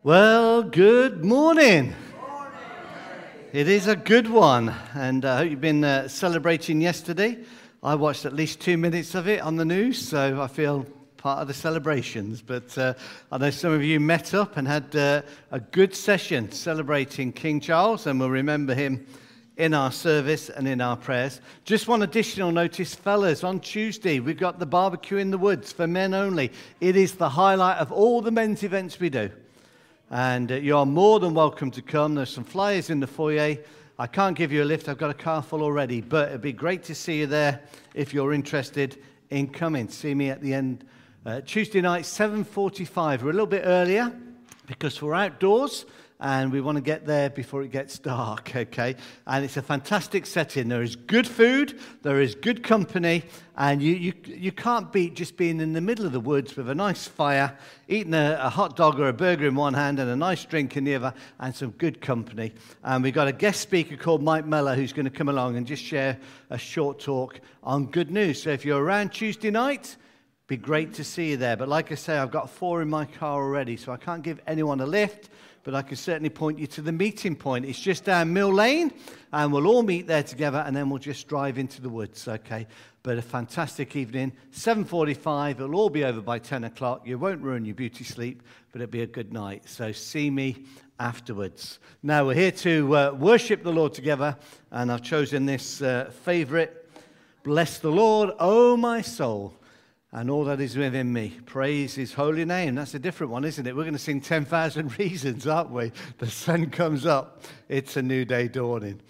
Well, good morning. It is a good one, and I hope you've been celebrating yesterday. I watched at least 2 minutes of it on the news, so I feel part of the celebrations. But I know some of you met up and had a good session celebrating King Charles, and we'll remember him in our service and in our prayers. Just one additional notice, fellas, on Tuesday we've got the barbecue in the woods for men only. It is the highlight of all the men's events we do. And you are more than welcome to come. There's some flyers in the foyer. I can't give you a lift. I've got a car full already. But it'd be great to see you there if you're interested in coming. See me at the end. Tuesday night, 7:45. We're a little bit earlier because we're outdoors and we want to get there before it gets dark, okay? And it's a fantastic setting. There is good food, there is good company, and you can't beat just being in the middle of the woods with a nice fire, eating a hot dog or a burger in one hand and a nice drink in the other, and some good company. And we've got a guest speaker called Mike Meller who's going to come along and just share a short talk on good news. So if you're around Tuesday night, be great to see you there. But like I say, I've got 4 in my car already, so I can't give anyone a lift, but I can certainly point you to the meeting point. It's just down Mill Lane, and we'll all meet there together, and then we'll just drive into the woods, okay? But a fantastic evening, 7:45. It'll all be over by 10 o'clock. You won't ruin your beauty sleep, but it'll be a good night. So see me afterwards. Now, we're here to worship the Lord together, and I've chosen this favorite. Bless the Lord, O my soul, and all that is within me. Praise his holy name. That's a different one, isn't it? We're going to sing 10,000 Reasons, aren't we? The sun comes up. It's a new day dawning.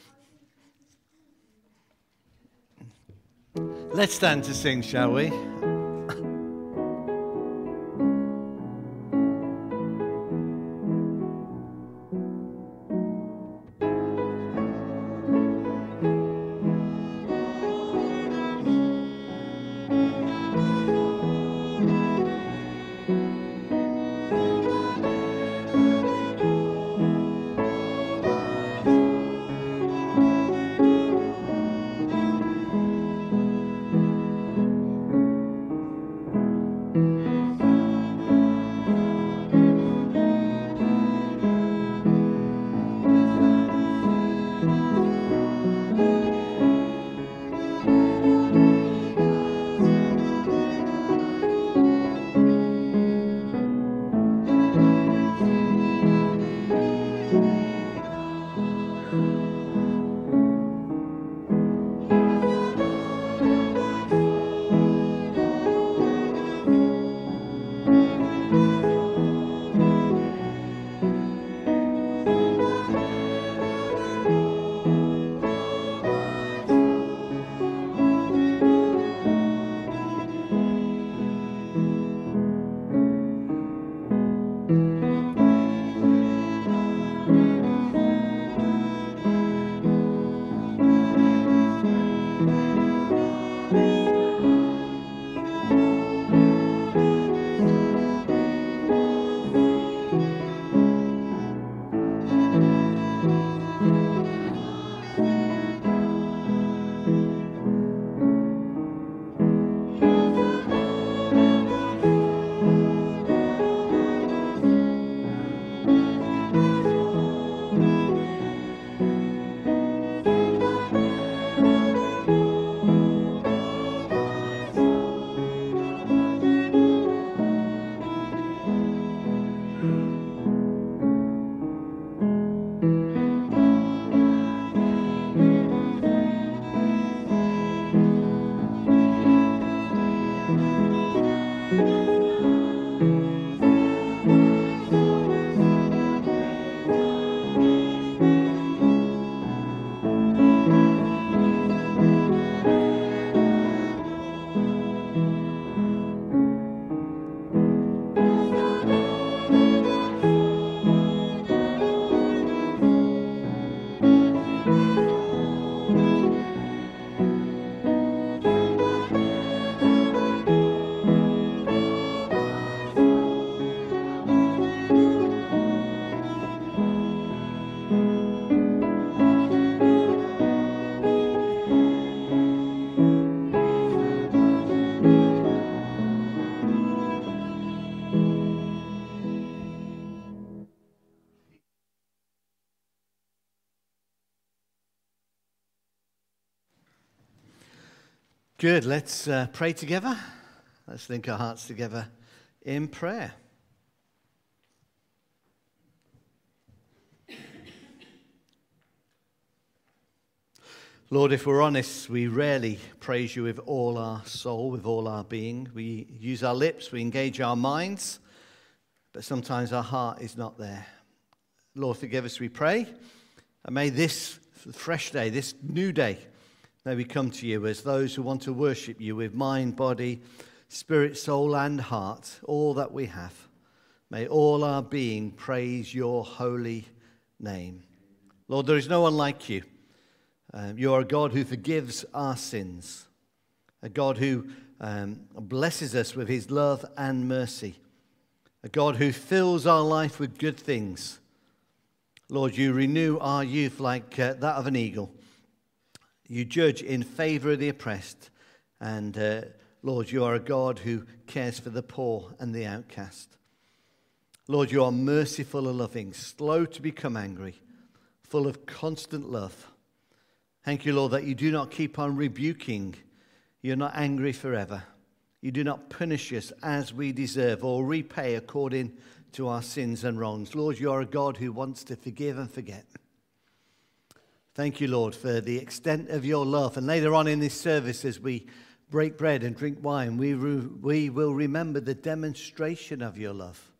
Let's stand to sing, shall we? Good. Let's pray together. Let's link our hearts together in prayer. Lord, if we're honest, we rarely praise you with all our soul, with all our being. We use our lips, we engage our minds, but sometimes our heart is not there. Lord, forgive us, we pray. And may this fresh day, this new day, may we come to you as those who want to worship you with mind, body, spirit, soul, and heart, all that we have. May all our being praise your holy name. Lord, there is no one like you. You are a God who forgives our sins, a God who blesses us with his love and mercy, a God who fills our life with good things. Lord, you renew our youth like that of an eagle. You judge in favor of the oppressed. And Lord, you are a God who cares for the poor and the outcast. Lord, you are merciful and loving, slow to become angry, full of constant love. Thank you, Lord, that you do not keep on rebuking. You're not angry forever. You do not punish us as we deserve or repay according to our sins and wrongs. Lord, you are a God who wants to forgive and forget. Thank you, Lord, for the extent of your love. And later on in this service, as we break bread and drink wine, we will remember the demonstration of your love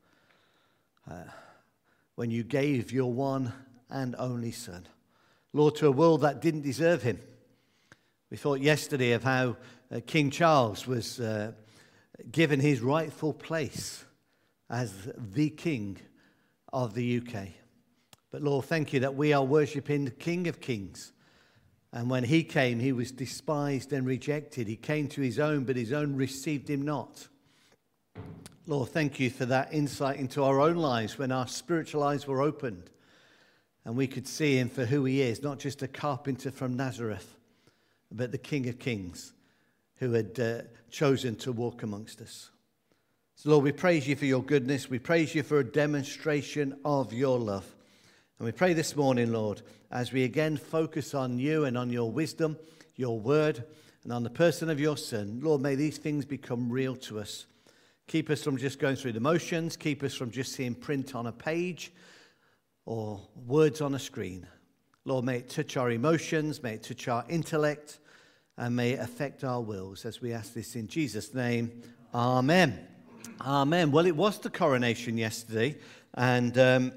when you gave your one and only Son. Lord, to a world that didn't deserve him. We thought yesterday of how King Charles was given his rightful place as the King of the UK. But Lord, thank you that we are worshipping the King of Kings. And when he came, he was despised and rejected. He came to his own, but his own received him not. Lord, thank you for that insight into our own lives when our spiritual eyes were opened and we could see him for who he is, not just a carpenter from Nazareth, but the King of Kings who had chosen to walk amongst us. So Lord, we praise you for your goodness. We praise you for a demonstration of your love. And we pray this morning, Lord, as we again focus on you and on your wisdom, your word, and on the person of your Son, Lord, may these things become real to us. Keep us from just going through the motions. Keep us from just seeing print on a page or words on a screen. Lord, may it touch our emotions, may it touch our intellect, and may it affect our wills as we ask this in Jesus' name. Amen. Amen. Well, it was the coronation yesterday, and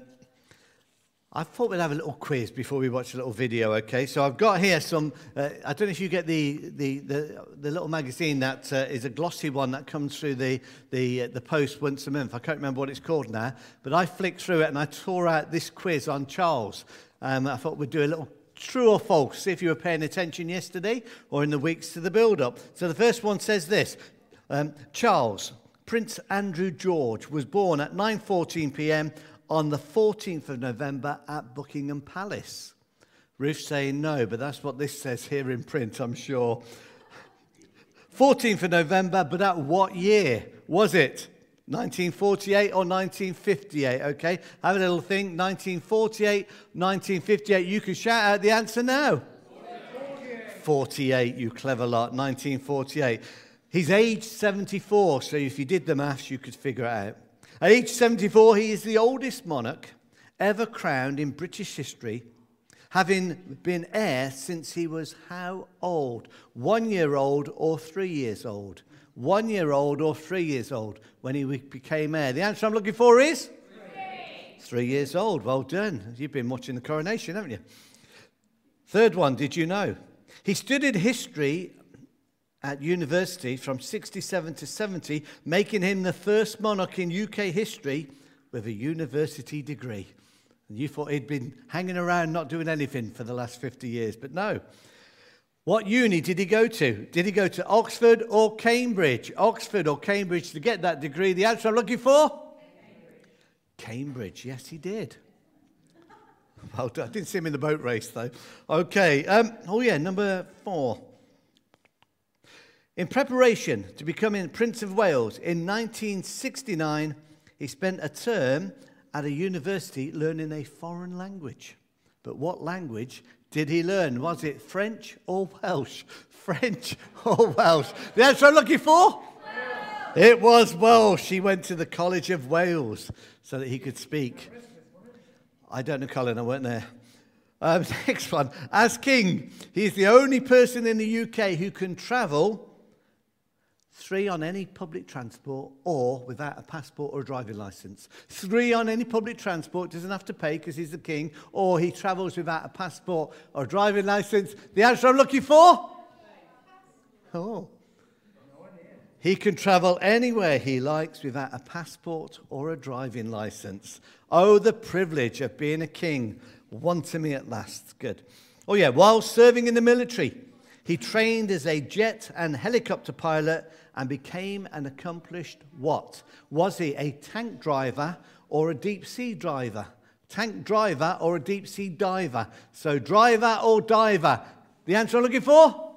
I thought we'd have a little quiz before we watch a little video, okay? So I've got here some, I don't know if you get the little magazine that is a glossy one that comes through the post once a month. I can't remember what it's called now, but I flicked through it and I tore out this quiz on Charles. I thought we'd do a little true or false, see if you were paying attention yesterday or in the weeks to the build-up. So the first one says this, Charles, Prince Andrew George, was born at 9:14 p.m. on the 14th of November at Buckingham Palace. Ruth's saying no, but that's what this says here in print, I'm sure. 14th of November, but at what year was it? 1948 or 1958, okay? Have a little think. 1948, 1958. You can shout out the answer now. 48, you clever lot. 1948. He's aged 74, so if you did the maths, you could figure it out. At age 74, he is the oldest monarch ever crowned in British history, having been heir since he was how old? 1 year old or 3 years old? 1 year old or 3 years old when he became heir? The answer I'm looking for is? 3 years old. Well done. You've been watching the coronation, haven't you? Third one, did you know? He studied history at university from 67 to 70, making him the first monarch in UK history with a university degree. And you thought he'd been hanging around not doing anything for the last 50 years, but no. What uni did he go to? Did he go to Oxford or Cambridge? Oxford or Cambridge to get that degree? The answer I'm looking for? Cambridge, yes he did. Well done. I didn't see him in the boat race though. Okay, number 4. In preparation to becoming Prince of Wales in 1969, he spent a term at a university learning a foreign language. But what language did he learn? Was it French or Welsh? French or Welsh? The answer I'm looking for? It was Welsh. He went to the College of Wales so that he could speak. I don't know, Colin, I weren't there. Next one. As king, he's the only person in the UK who can travel 3 on any public transport or without a passport or a driving licence. 3 on any public transport, doesn't have to pay because he's the king, or he travels without a passport or a driving licence. The answer I'm looking for? Oh. He can travel anywhere he likes without a passport or a driving licence. Oh, the privilege of being a king. One to me at last. Good. Oh yeah, while serving in the military, he trained as a jet and helicopter pilot and became an accomplished what? Was he a tank driver or a deep sea diver? Tank driver or a deep sea diver? So driver or diver? The answer I'm looking for?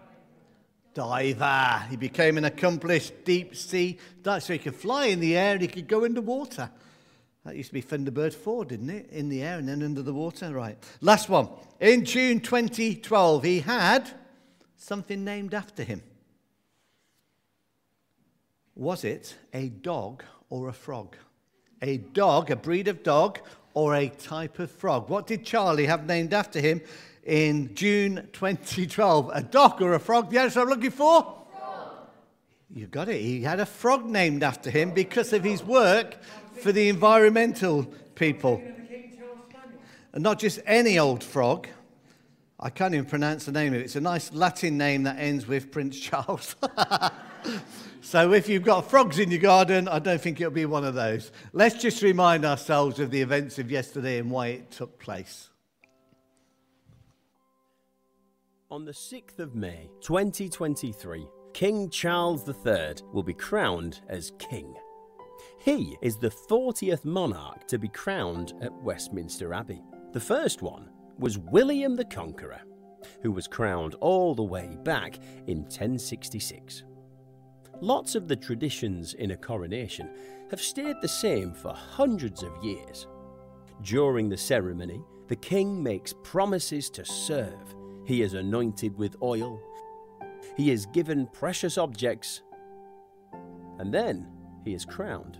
Diver. He became an accomplished deep sea diver. So he could fly in the air and he could go underwater. That used to be Thunderbird 4, didn't it? In the air and then under the water. Right. Last one. In June 2012, he had something named after him. Was it a dog or a frog? A dog, a breed of dog, or a type of frog? What did Charlie have named after him in June 2012? A dog or a frog? The answer I'm looking for? Frog. You got it. He had a frog named after him because of his work for the environmental people. And not just any old frog. I can't even pronounce the name of it. It's a nice Latin name that ends with Prince Charles. So if you've got frogs in your garden, I don't think it'll be one of those. Let's just remind ourselves of the events of yesterday and why it took place. On the 6th of May, 2023, King Charles III will be crowned as king. He is the 40th monarch to be crowned at Westminster Abbey. The first one was William the Conqueror, who was crowned all the way back in 1066. Lots of the traditions in a coronation have stayed the same for hundreds of years. During the ceremony, the king makes promises to serve. He is anointed with oil. He is given precious objects. And then he is crowned.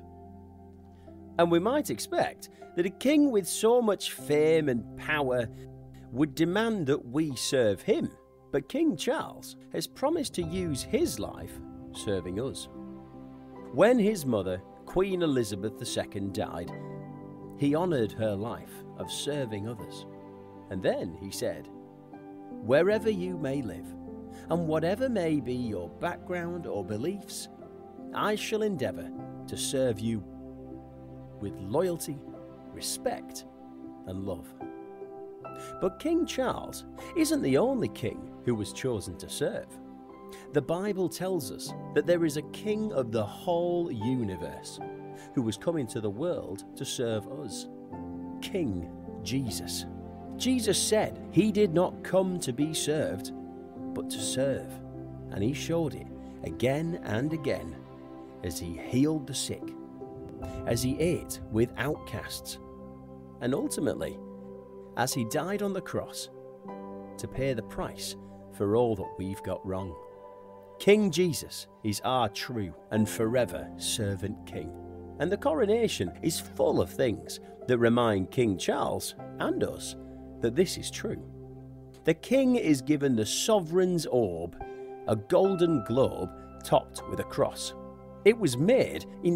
And we might expect that a king with so much fame and power would demand that we serve him. But King Charles has promised to use his life serving us. When his mother, Queen Elizabeth II, died, he honoured her life of serving others. And then he said, "Wherever you may live, and whatever may be your background or beliefs, I shall endeavour to serve you with loyalty, respect, and love." But King Charles isn't the only king who was chosen to serve. The Bible tells us that there is a king of the whole universe who was coming to the world to serve us. King Jesus. Jesus said he did not come to be served, but to serve. And he showed it again and again as he healed the sick, as he ate with outcasts, and ultimately as he died on the cross to pay the price for all that we've got wrong. King Jesus is our true and forever servant king. And the coronation is full of things that remind King Charles and us that this is true. The king is given the sovereign's orb, a golden globe topped with a cross. It was made in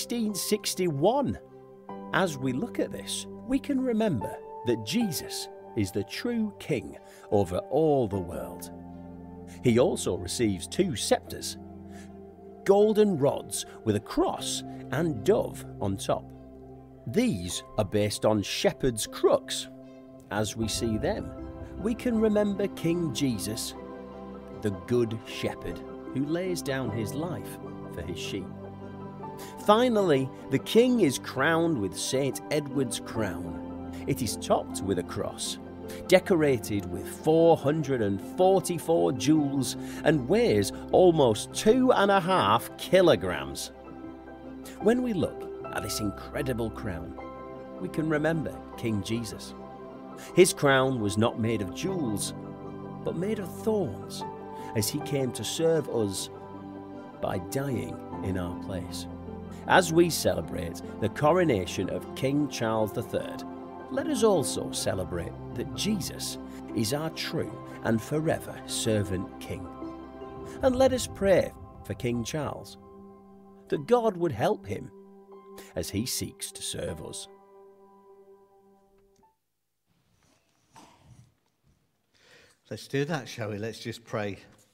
1661. As we look at this, we can remember that Jesus is the true king over all the world. He also receives 2 scepters, golden rods with a cross and dove on top. These are based on shepherd's crooks. As we see them, we can remember King Jesus, the good shepherd who lays down his life for his sheep. Finally, the king is crowned with St. Edward's crown. It is topped with a cross, decorated with 444 jewels, and weighs almost 2.5 kilograms. When we look at this incredible crown, we can remember King Jesus. His crown was not made of jewels, but made of thorns, as he came to serve us by dying in our place. As we celebrate the coronation of King Charles III, let us also celebrate that Jesus is our true and forever servant King. And let us pray for King Charles, that God would help him as he seeks to serve us. Let's do that, shall we? Let's just pray.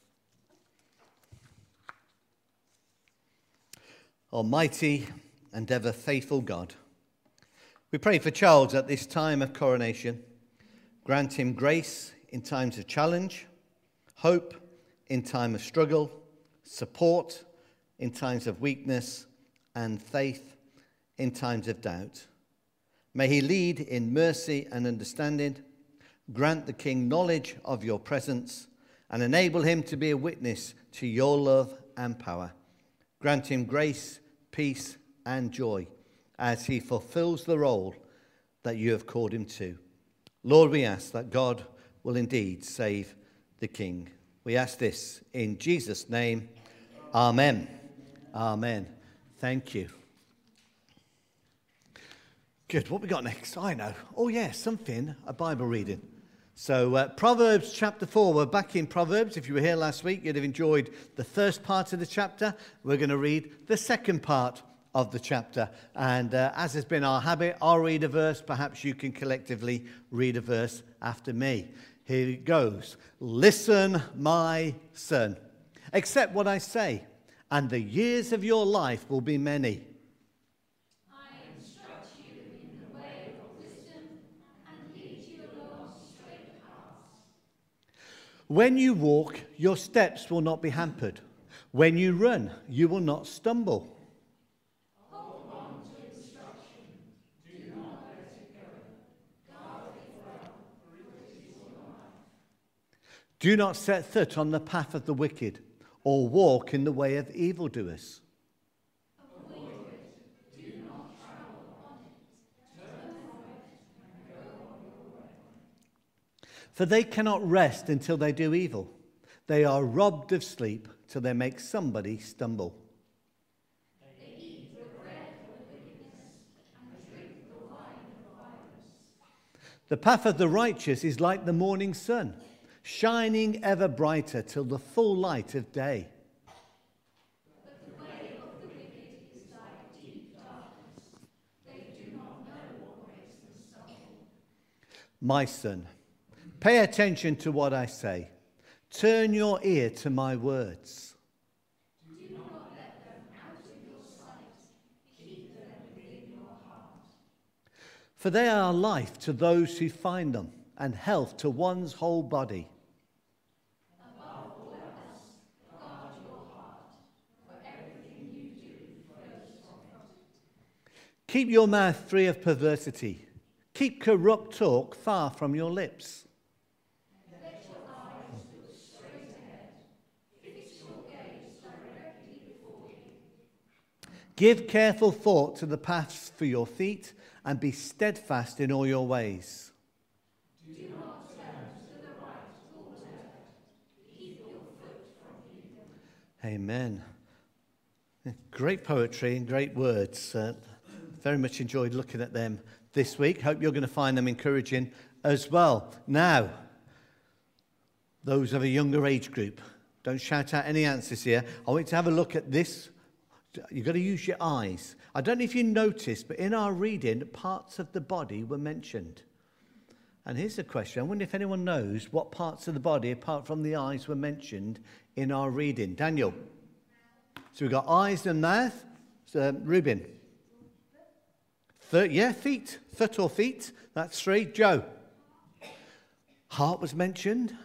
Almighty and ever faithful God, we pray for Charles at this time of coronation. Grant him grace in times of challenge, hope in time of struggle, support in times of weakness, and faith in times of doubt. May he lead in mercy and understanding. Grant the King knowledge of your presence and enable him to be a witness to your love and power. Grant him grace, peace, and joy as he fulfills the role that you have called him to. Lord, we ask that God will indeed save the King. We ask this in Jesus' name. Amen. Amen. Thank you. Good. What we got next? I know. Oh, yeah, something, a Bible reading. So Proverbs chapter 4, we're back in Proverbs. If you were here last week, you'd have enjoyed the first part of the chapter. We're going to read the second part of the chapter. And as has been our habit, I'll read a verse. Perhaps you can collectively read a verse after me. Here it goes. Listen, my son, accept what I say, and the years of your life will be many. When you walk, your steps will not be hampered. When you run, you will not stumble. Hold on to instruction. Do not let it go. Guard it well, for it is your life. Do not set foot on the path of the wicked, or walk in the way of evildoers. Avoid it. Do not travel on it. Turn from it and go on your way. For they cannot rest until they do evil. They are robbed of sleep till they make somebody stumble. They eat the bread of wickedness and drink the wine of violence. The path of the righteous is like the morning sun, shining ever brighter till the full light of day. But the way of the wicked is like deep darkness. They do not know what makes them stumble. My son, pay attention to what I say. Turn your ear to my words. Do not let them out of your sight. Keep them within your heart. For they are life to those who find them, and health to one's whole body. Above all else, guard your heart, for everything you do flows from it. Keep your mouth free of perversity. Keep corrupt talk far from your lips. Give careful thought to the paths for your feet, and be steadfast in all your ways. Do not turn to the right or left. Keep your foot from evil. Amen. Great poetry and great words. Very much enjoyed looking at them this week. Hope you're going to find them encouraging as well. Now, those of a younger age group, don't shout out any answers here. I want you to have a look at this. You've got to use your eyes. I don't know if you noticed, but in our reading, parts of the body were mentioned. And here's the question. I wonder if anyone knows what parts of the body, apart from the eyes, were mentioned in our reading. Daniel. So we've got eyes and mouth. Reuben. Feet. Foot or feet. That's 3. Joe. Heart was mentioned.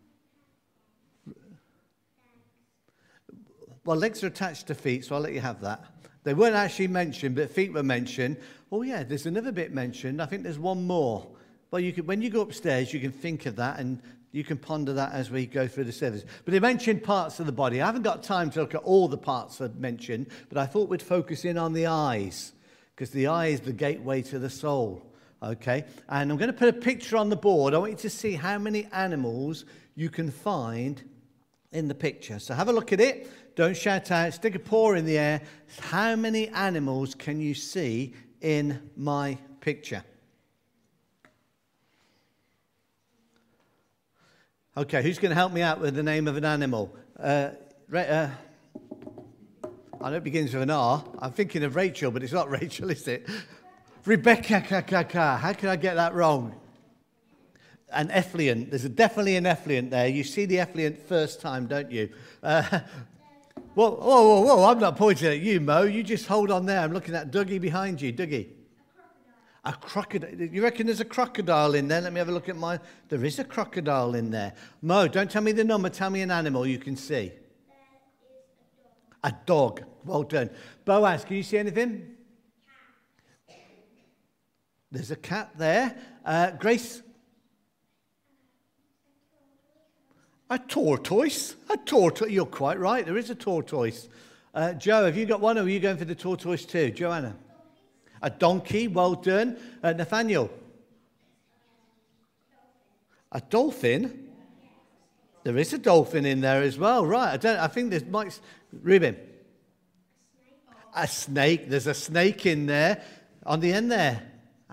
Well, legs are attached to feet, so I'll let you have that. They weren't actually mentioned, but feet were mentioned. Oh, yeah, there's another bit mentioned. I think there's one more. Well, when you go upstairs, you can think of that, and you can ponder that as we go through the service. But they mentioned parts of the body. I haven't got time to look at all the parts I've mentioned, but I thought we'd focus in on the eyes, because the eye is the gateway to the soul. Okay, and I'm going to put a picture on the board. I want you to see how many animals you can find in the picture. So have a look at it. Don't shout out. Stick a paw in the air. How many animals can you see in my picture? Okay, who's going to help me out with the name of an animal? I know it begins with an R. I'm thinking of Rachel, but it's not Rachel, is it? Rebecca. How can I get that wrong? An effluent. There's definitely an effluent there. You see the effluent first time, don't you? Whoa. I'm not pointing at you, Mo. You just hold on there. I'm looking at Dougie behind you. Dougie. A crocodile. You reckon there's a crocodile in there? Let me have a look at mine. There is a crocodile in there. Mo, don't tell me the number. Tell me an animal you can see. A dog. Well done. Boaz, can you see anything? There's a cat there. Grace? A tortoise. A tortoise. You're quite right. There is a tortoise. Joe, have you got one, or are you going for the tortoise too? Joanna? A donkey. Well done. Nathaniel? A dolphin? There is a dolphin in there as well. Right. I think there's Mike's. Ruben? A snake. There's a snake in there. On the end there.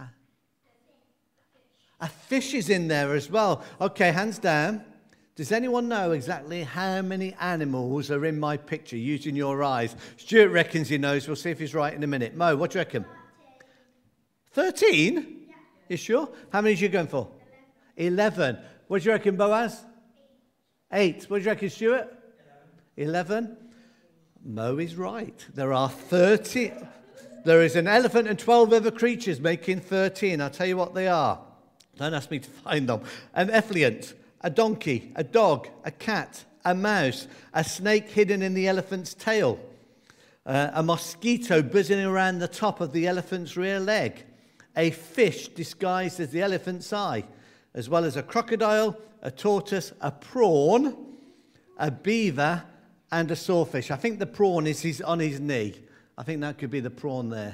A fish is in there as well. Okay, hands down. Does anyone know exactly how many animals are in my picture using your eyes? Stuart reckons he knows. We'll see if he's right in a minute. Mo, what do you reckon? 13? Yeah. You sure? How many are you going for? 11. What do you reckon, Boaz? 8. What do you reckon, Stuart? 11. Mo is right. There are 30. There is an elephant and 12 other creatures making 13. I'll tell you what they are. Don't ask me to find them. An effluent, a donkey, a dog, a cat, a mouse, a snake hidden in the elephant's tail, a mosquito buzzing around the top of the elephant's rear leg, a fish disguised as the elephant's eye, as well as a crocodile, a tortoise, a prawn, a beaver, and a sawfish. I think the prawn is on his knee. I think that could be the prawn there.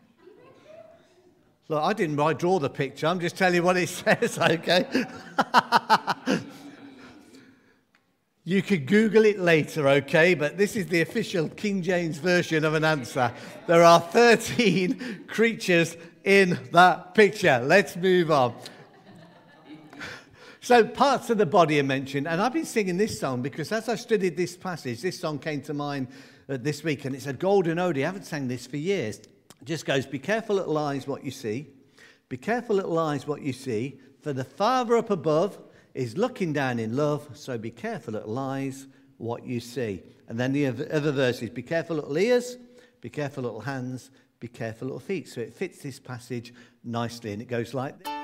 Look, I didn't draw the picture. I'm just telling you what it says, okay? You could Google it later, okay? But this is the official King James version of an answer. There are 13 creatures in that picture. Let's move on. So parts of the body are mentioned. And I've been singing this song because as I studied this passage, this song came to mind this week. And it's a golden ode. I haven't sang this for years. It just goes, be careful, little eyes, what you see. Be careful, little eyes, what you see. For the Father up above is looking down in love. So be careful, little eyes, what you see. And then the other verses, be careful, little ears. Be careful, little hands. Be careful, little feet. So it fits this passage nicely. And it goes like this.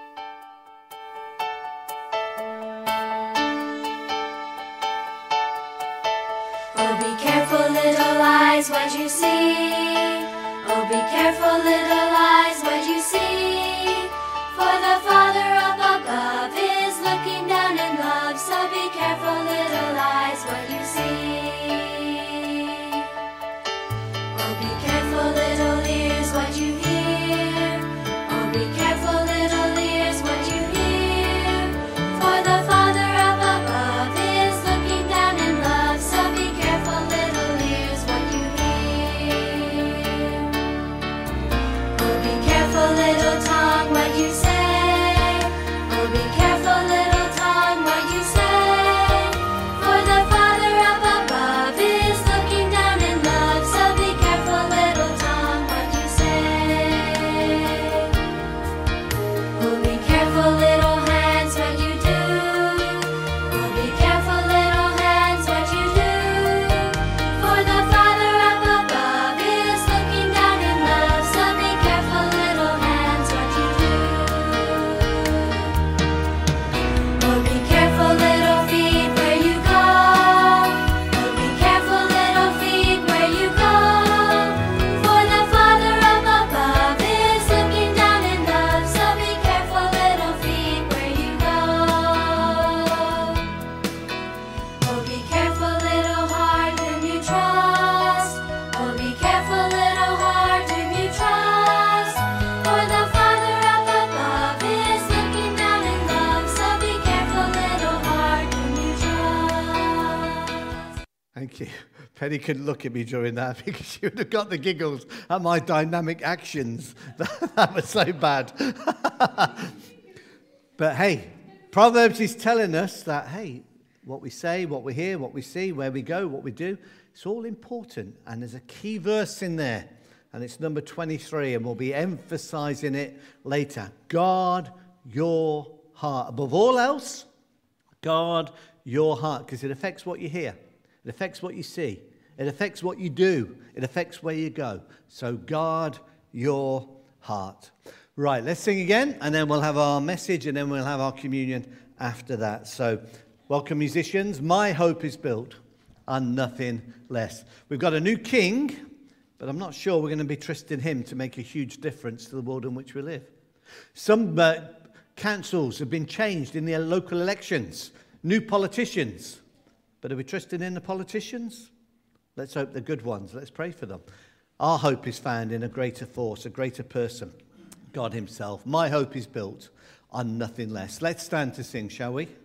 Oh, be careful, little eyes, what you see. Oh, be careful, little eyes, what you see. For the Father up above is looking down in love. So be careful, little eyes, what you see. Oh, be careful, little ears, what you hear. Oh, be careful, little ears, what you hear. For the Father up above is looking down in love. So be careful, little ears, what you hear. Oh, Thank you. Penny couldn't look at me during that because she would have got the giggles at my dynamic actions. That was so bad. But hey, Proverbs is telling us that, hey, what we say, what we hear, what we see, where we go, what we do, it's all important. And there's a key verse in there, and it's number 23, and we'll be emphasizing it later. Guard your heart. Above all else, guard your heart, because it affects what you hear. It affects what you see. It affects what you do. It affects where you go. So guard your heart. Right, let's sing again, and then we'll have our message, and then we'll have our communion after that. So welcome, musicians. My hope is built on nothing less. We've got a new king, but I'm not sure we're going to be trusting him to make a huge difference to the world in which we live. Some councils have been changed in the local elections. New politicians. But are we trusting in the politicians? Let's hope they're good ones. Let's pray for them. Our hope is found in a greater force, a greater person, God himself. My hope is built on nothing less. Let's stand to sing, shall we?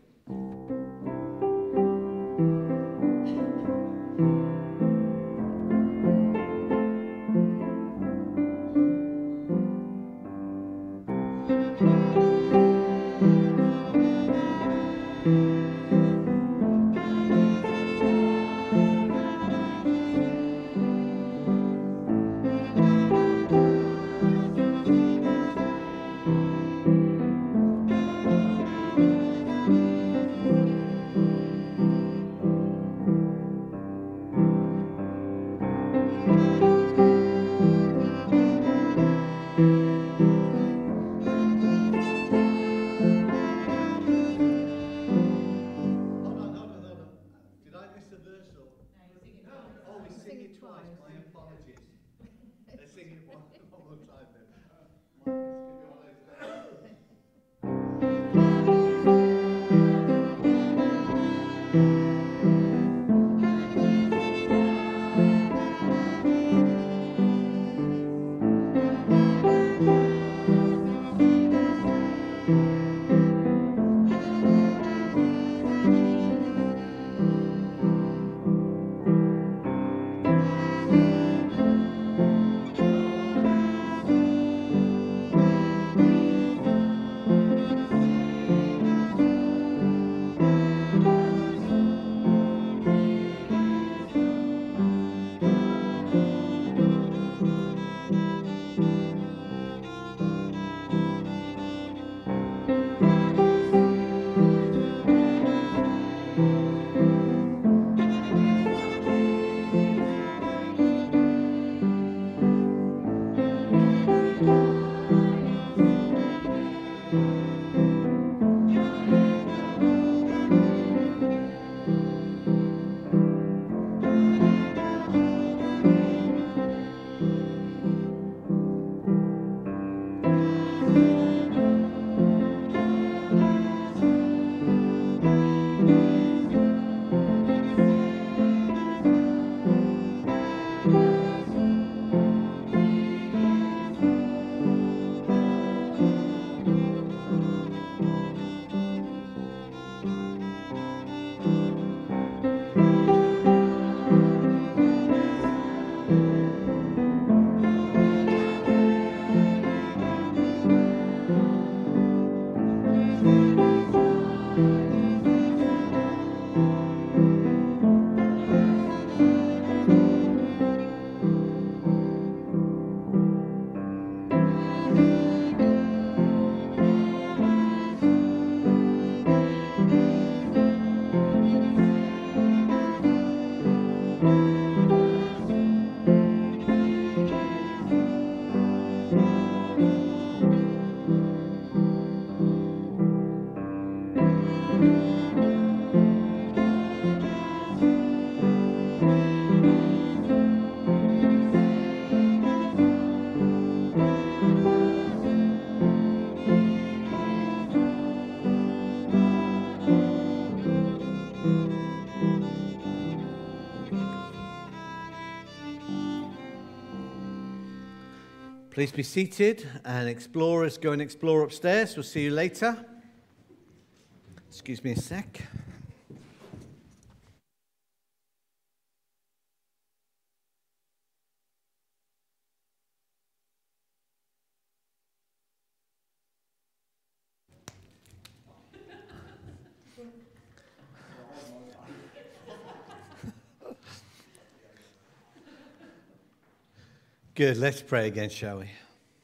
Please be seated, and explorers go and explore upstairs. We'll see you later. Excuse me a sec. Good. Let's pray again, shall we?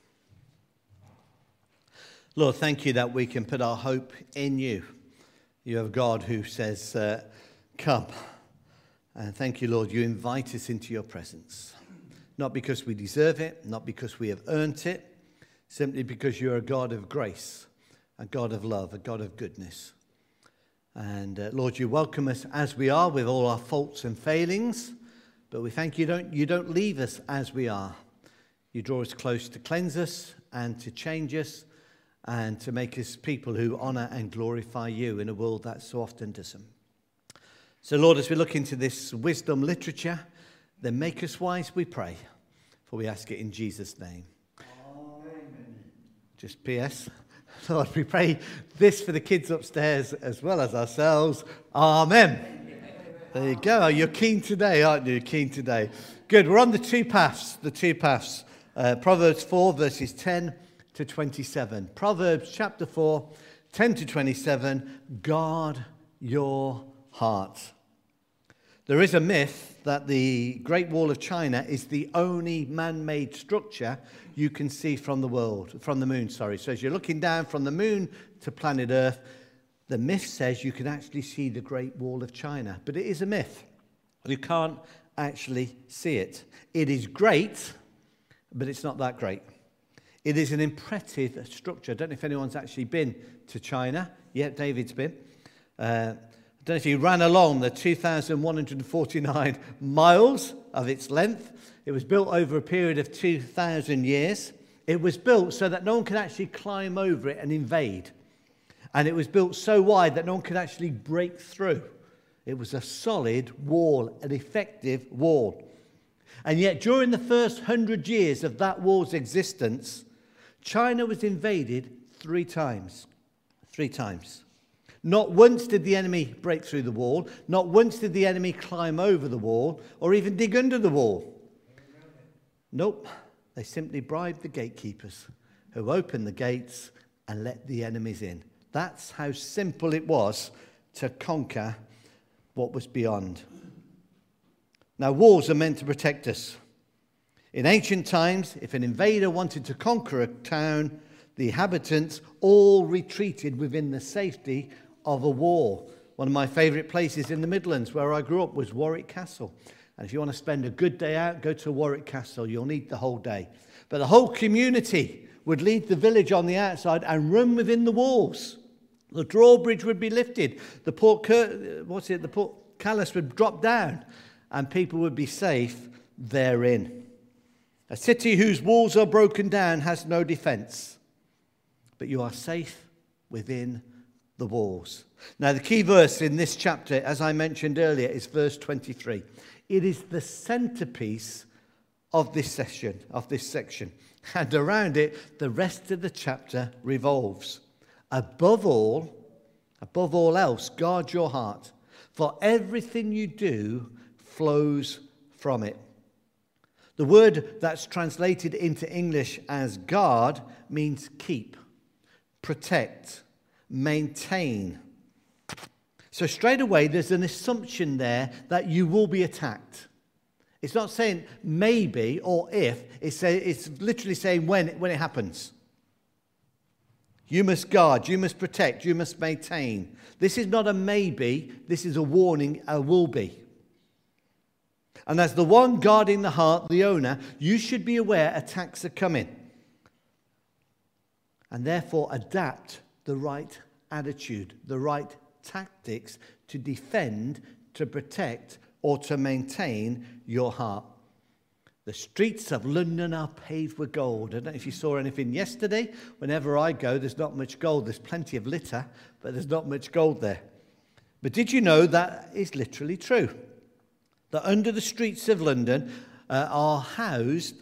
Lord, thank you that we can put our hope in you. You have God who says, come. And thank you, Lord, you invite us into your presence. Not because we deserve it, not because we have earned it, simply because you're a God of grace, a God of love, a God of goodness. And Lord, you welcome us as we are with all our faults and failings, but we thank you don't leave us as we are. You draw us close to cleanse us and to change us and to make us people who honour and glorify you in a world that so often doesn't. So Lord, as we look into this wisdom literature, then make us wise, we pray, for we ask it in Jesus' name. Amen. Just P.S. Lord, we pray this for the kids upstairs as well as ourselves. Amen. There you go. You're keen today, aren't you? Keen today. Good. We're on the two paths. Proverbs 4, verses 10 to 27. Proverbs chapter 4, 10 to 27. Guard your heart. There is a myth that the Great Wall of China is the only man-made structure you can see from the moon. So as you're looking down from the moon to planet Earth, the myth says you can actually see the Great Wall of China. But it is a myth. You can't actually see it. It is great, but it's not that great. It is an impressive structure. I don't know if anyone's actually been to China. Yeah, David's been. I don't know if he ran along the 2,149 miles of its length. It was built over a period of 2,000 years. It was built so that no one could actually climb over it and invade. And it was built so wide that no one could actually break through. It was a solid wall, an effective wall. And yet during the first 100 years of that wall's existence, China was invaded 3 times. 3 times. Not once did the enemy break through the wall. Not once did the enemy climb over the wall or even dig under the wall. Nope. They simply bribed the gatekeepers who opened the gates and let the enemies in. That's how simple it was to conquer what was beyond. Now, walls are meant to protect us. In ancient times, if an invader wanted to conquer a town, the inhabitants all retreated within the safety of a wall. One of my favourite places in the Midlands where I grew up was Warwick Castle. And if you want to spend a good day out, go to Warwick Castle. You'll need the whole day. But the whole community would leave the village on the outside and run within the walls. The drawbridge would be lifted. The portcullis would drop down, and people would be safe therein. A city whose walls are broken down has no defence, but you are safe within the walls. Now, the key verse in this chapter, as I mentioned earlier, is verse 23. It is the centerpiece of this section. And around it, the rest of the chapter revolves. Above all else, guard your heart, for everything you do flows from it. The word that's translated into English as guard means keep, protect, maintain. So straight away, there's an assumption there that you will be attacked. It's not saying maybe or if. It's literally saying when it happens. You must guard, you must protect, you must maintain. This is not a maybe, this is a warning, a will be. And as the one guarding the heart, the owner, you should be aware attacks are coming. And therefore adapt the right attitude, the right tactics to defend, to protect, or to maintain your heart. The streets of London are paved with gold. I don't know if you saw anything yesterday. Whenever I go, there's not much gold. There's plenty of litter, but there's not much gold there. But did you know that is literally true? That under the streets of London are housed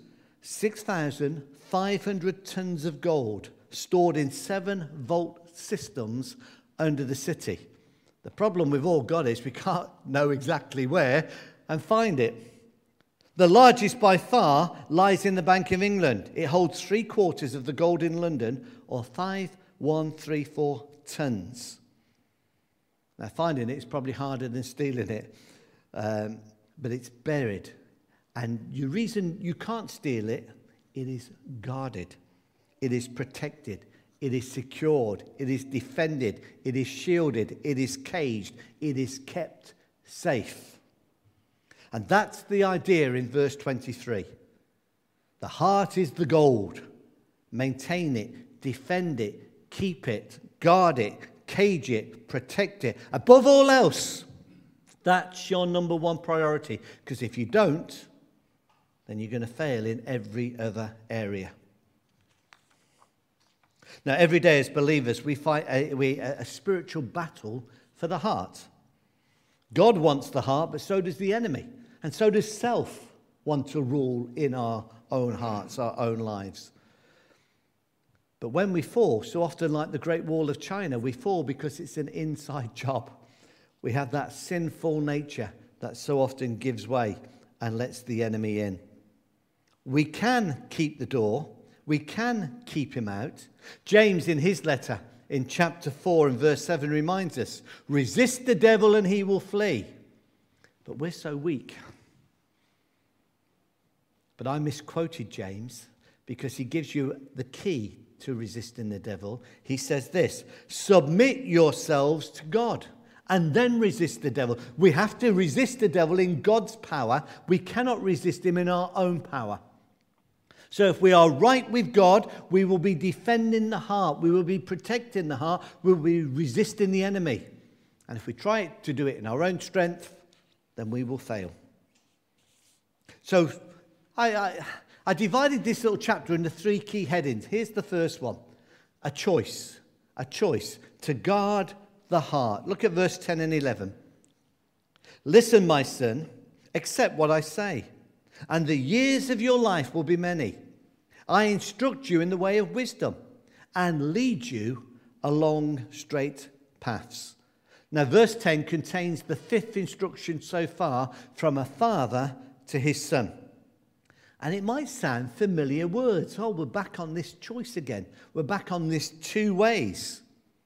6,500 tons of gold stored in 7 vault systems under the city. The problem we've all got is we can't know exactly where and find it. The largest by far lies in the Bank of England. It holds 3/4 of the gold in London, or 5,134 tons. Now, finding it is probably harder than stealing it, but it's buried And the reason you can't steal it, it is guarded, it is protected, it is secured, it is defended, it is shielded, it is caged, it is kept safe. And that's the idea in verse 23. The heart is the gold. Maintain it, defend it, keep it, guard it, cage it, protect it. Above all else, that's your number one priority. Because if you don't, then you're going to fail in every other area. Now, every day as believers, we fight a spiritual battle for the heart. God wants the heart, but so does the enemy. And so does self want to rule in our own hearts, our own lives. But when we fall, so often like the Great Wall of China, we fall because it's an inside job. We have that sinful nature that so often gives way and lets the enemy in. We can keep the door. We can keep him out. James, in his letter, in chapter 4 and verse 7, reminds us, resist the devil and he will flee. But we're so weak. But I misquoted James because he gives you the key to resisting the devil. He says this, submit yourselves to God and then resist the devil. We have to resist the devil in God's power. We cannot resist him in our own power. So if we are right with God, we will be defending the heart. We will be protecting the heart. We will be resisting the enemy. And if we try to do it in our own strength, then we will fail. So I divided this little chapter into 3 key headings. Here's the first one. A choice. A choice to guard the heart. Look at verse 10 and 11. Listen, my son, accept what I say, and the years of your life will be many. I instruct you in the way of wisdom and lead you along straight paths. Now, verse 10 contains the 5th instruction so far from a father to his son. And it might sound familiar words. Oh, we're back on this choice again. We're back on this 2 ways.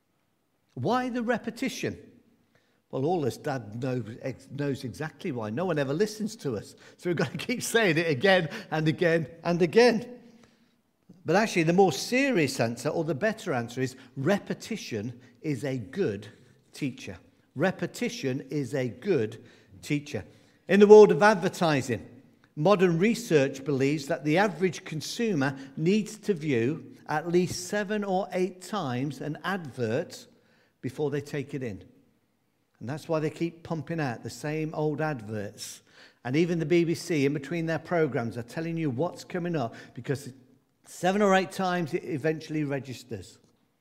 Why the repetition? Well, all us dad knows exactly why. No one ever listens to us. So we've got to keep saying it again and again and again. But actually, the more serious answer, or the better answer, is repetition is a good teacher. Repetition is a good teacher. In the world of advertising, modern research believes that the average consumer needs to view at least 7 or 8 times an advert before they take it in. And that's why they keep pumping out the same old adverts. And even the BBC, in between their programs, are telling you what's coming up, because 7 or 8 times it eventually registers.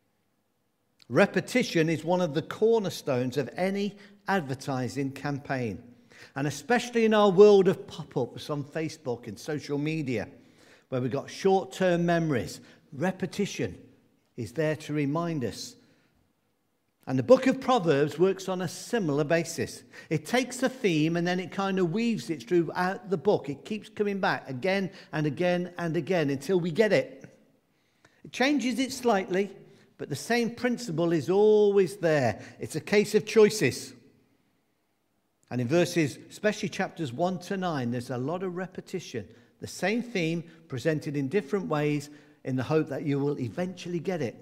Repetition is one of the cornerstones of any advertising campaign. And especially in our world of pop-ups on Facebook and social media, where we've got short-term memories, repetition is there to remind us. And the book of Proverbs works on a similar basis. It takes a theme and then it kind of weaves it throughout the book. It keeps coming back again and again and again until we get it. It changes it slightly, but the same principle is always there. It's a case of choices. And in verses, especially chapters 1 to 9, there's a lot of repetition. The same theme presented in different ways in the hope that you will eventually get it.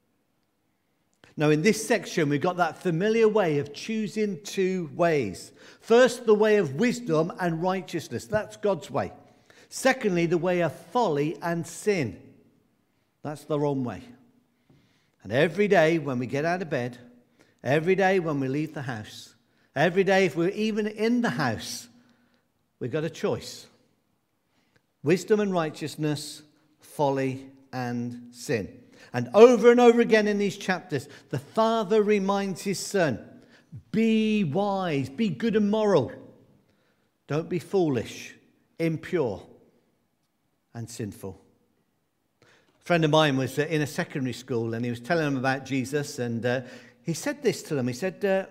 Now, in this section, we've got that familiar way of choosing 2 ways. First, the way of wisdom and righteousness. That's God's way. Secondly, the way of folly and sin. That's the wrong way. And every day when we get out of bed, every day when we leave the house, every day if we're even in the house, we've got a choice. Wisdom and righteousness, folly and sin. And over again in these chapters, the father reminds his son, be wise, be good and moral. Don't be foolish, impure, and sinful. A friend of mine was in a secondary school and he was telling them about Jesus, and he said this to them. He said,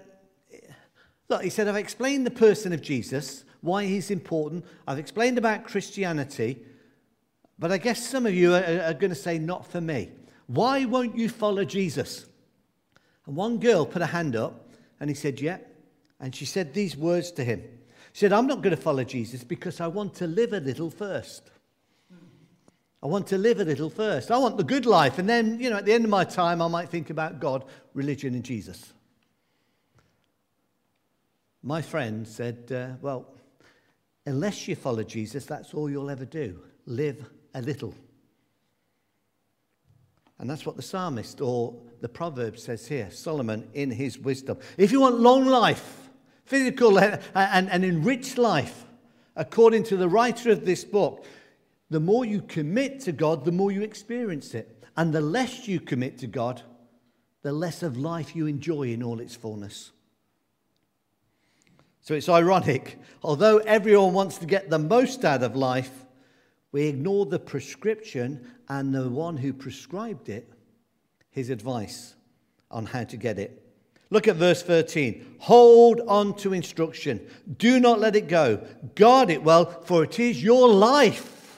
I've explained the person of Jesus, why he's important. I've explained about Christianity, but I guess some of you are going to say, not for me. Why won't you follow Jesus? And one girl put her hand up and he said, yeah. And she said these words to him. He said, I'm not going to follow Jesus because I want to live a little first. I want to live a little first. I want the good life. And then, at the end of my time, I might think about God, religion, and Jesus. My friend said, well, unless you follow Jesus, that's all you'll ever do. Live a little. And that's what the psalmist or the proverb says here, Solomon in his wisdom. If you want long life, physical and enriched life, according to the writer of this book, the more you commit to God, the more you experience it. And the less you commit to God, the less of life you enjoy in all its fullness. So it's ironic. Although everyone wants to get the most out of life, we ignore the prescription and the one who prescribed it, his advice on how to get it. Look at verse 13. Hold on to instruction. Do not let it go. Guard it well, for it is your life.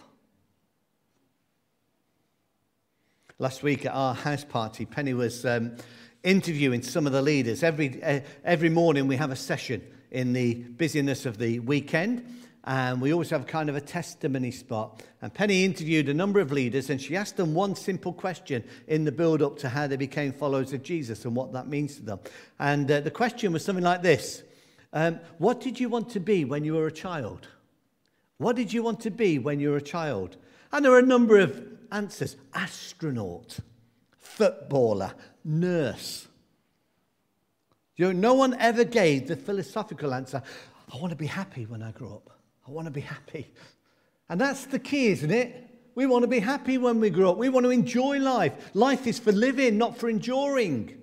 Last week at our house party, Penny was interviewing some of the leaders. Every morning we have a session in the busyness of the weekend. And we always have kind of a testimony spot. And Penny interviewed a number of leaders, and she asked them one simple question in the build-up to how they became followers of Jesus and what that means to them. And the question was something like this. What did you want to be when you were a child? What did you want to be when you were a child? And there were a number of answers. Astronaut, footballer, nurse. No one ever gave the philosophical answer, I want to be happy when I grow up. I want to be happy. And that's the key, isn't it? We want to be happy when we grow up. We want to enjoy life. Life is for living, not for enduring.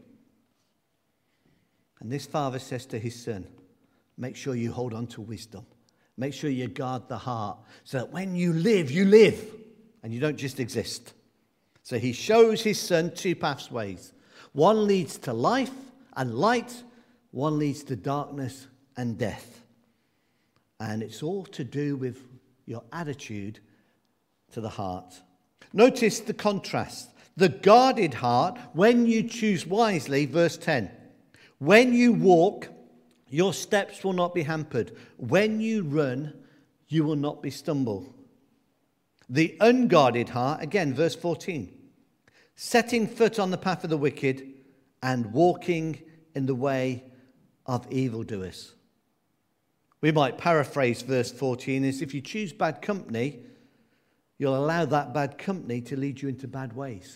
And this father says to his son, make sure you hold on to wisdom. Make sure you guard the heart so that when you live and you don't just exist. So he shows his son two pathways. One leads to life and light. One leads to darkness and death. And it's all to do with your attitude to the heart. Notice the contrast. The guarded heart, when you choose wisely, verse 10. When you walk, your steps will not be hampered. When you run, you will not be stumbled. The unguarded heart, again, verse 14. Setting foot on the path of the wicked and walking in the way of evildoers. We might paraphrase verse 14 as if you choose bad company, you'll allow that bad company to lead you into bad ways.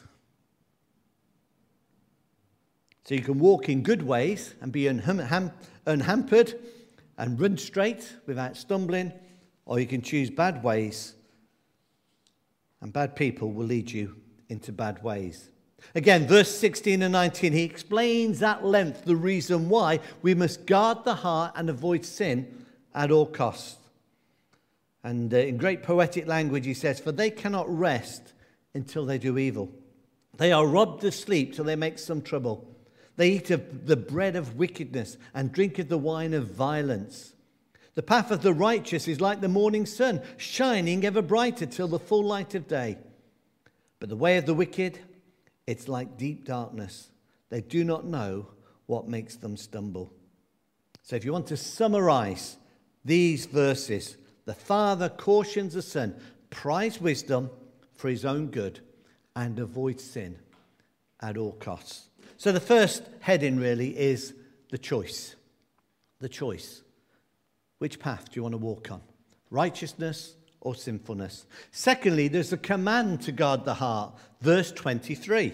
So you can walk in good ways and be unhampered and run straight without stumbling, or you can choose bad ways and bad people will lead you into bad ways. Again, verse 16 and 19, he explains at length the reason why we must guard the heart and avoid sin at all costs. And in great poetic language he says, for they cannot rest until they do evil. They are robbed of sleep till they make some trouble. They eat of the bread of wickedness and drink of the wine of violence. The path of the righteous is like the morning sun, shining ever brighter till the full light of day. But the way of the wicked, it's like deep darkness. They do not know what makes them stumble. So if you want to summarize these verses, the father cautions the son, prize wisdom for his own good and avoid sin at all costs. So the first heading really is the choice. The choice. Which path do you want to walk on? Righteousness or sinfulness? Secondly, there's a command to guard the heart. Verse 23.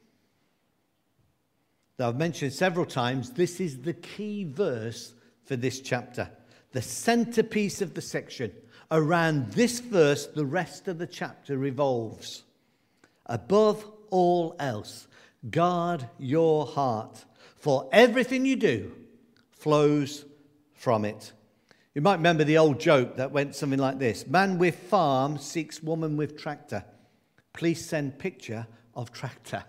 That I've mentioned several times, this is the key verse for this chapter. The centerpiece of the section. Around this verse, the rest of the chapter revolves. Above all else, guard your heart, for everything you do flows from it. You might remember the old joke that went something like this. Man with farm seeks woman with tractor. Please send picture of tractor.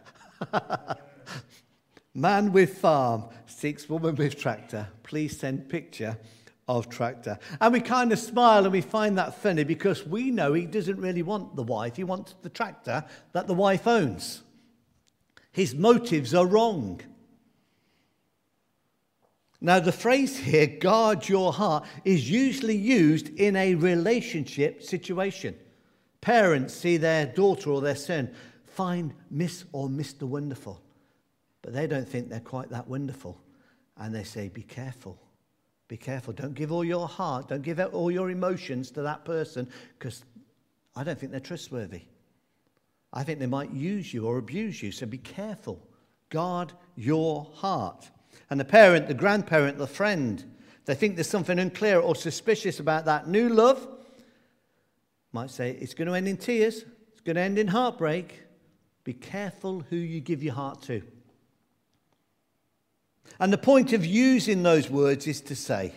Man with farm seeks woman with tractor. Please send picture of tractor. And we kind of smile and we find that funny because we know he doesn't really want the wife. He wants the tractor that the wife owns. His motives are wrong. Now, the phrase here, guard your heart, is usually used in a relationship situation. Parents see their daughter or their son find Miss or Mr. Wonderful, but they don't think they're quite that wonderful. And they say, be careful. Be careful. Don't give all your heart. Don't give out all your emotions to that person, because I don't think they're trustworthy. I think they might use you or abuse you. So be careful. Guard your heart. And the parent, the grandparent, the friend, they think there's something unclear or suspicious about that new love, might say it's going to end in tears. It's going to end in heartbreak. Be careful who you give your heart to. And the point of using those words is to say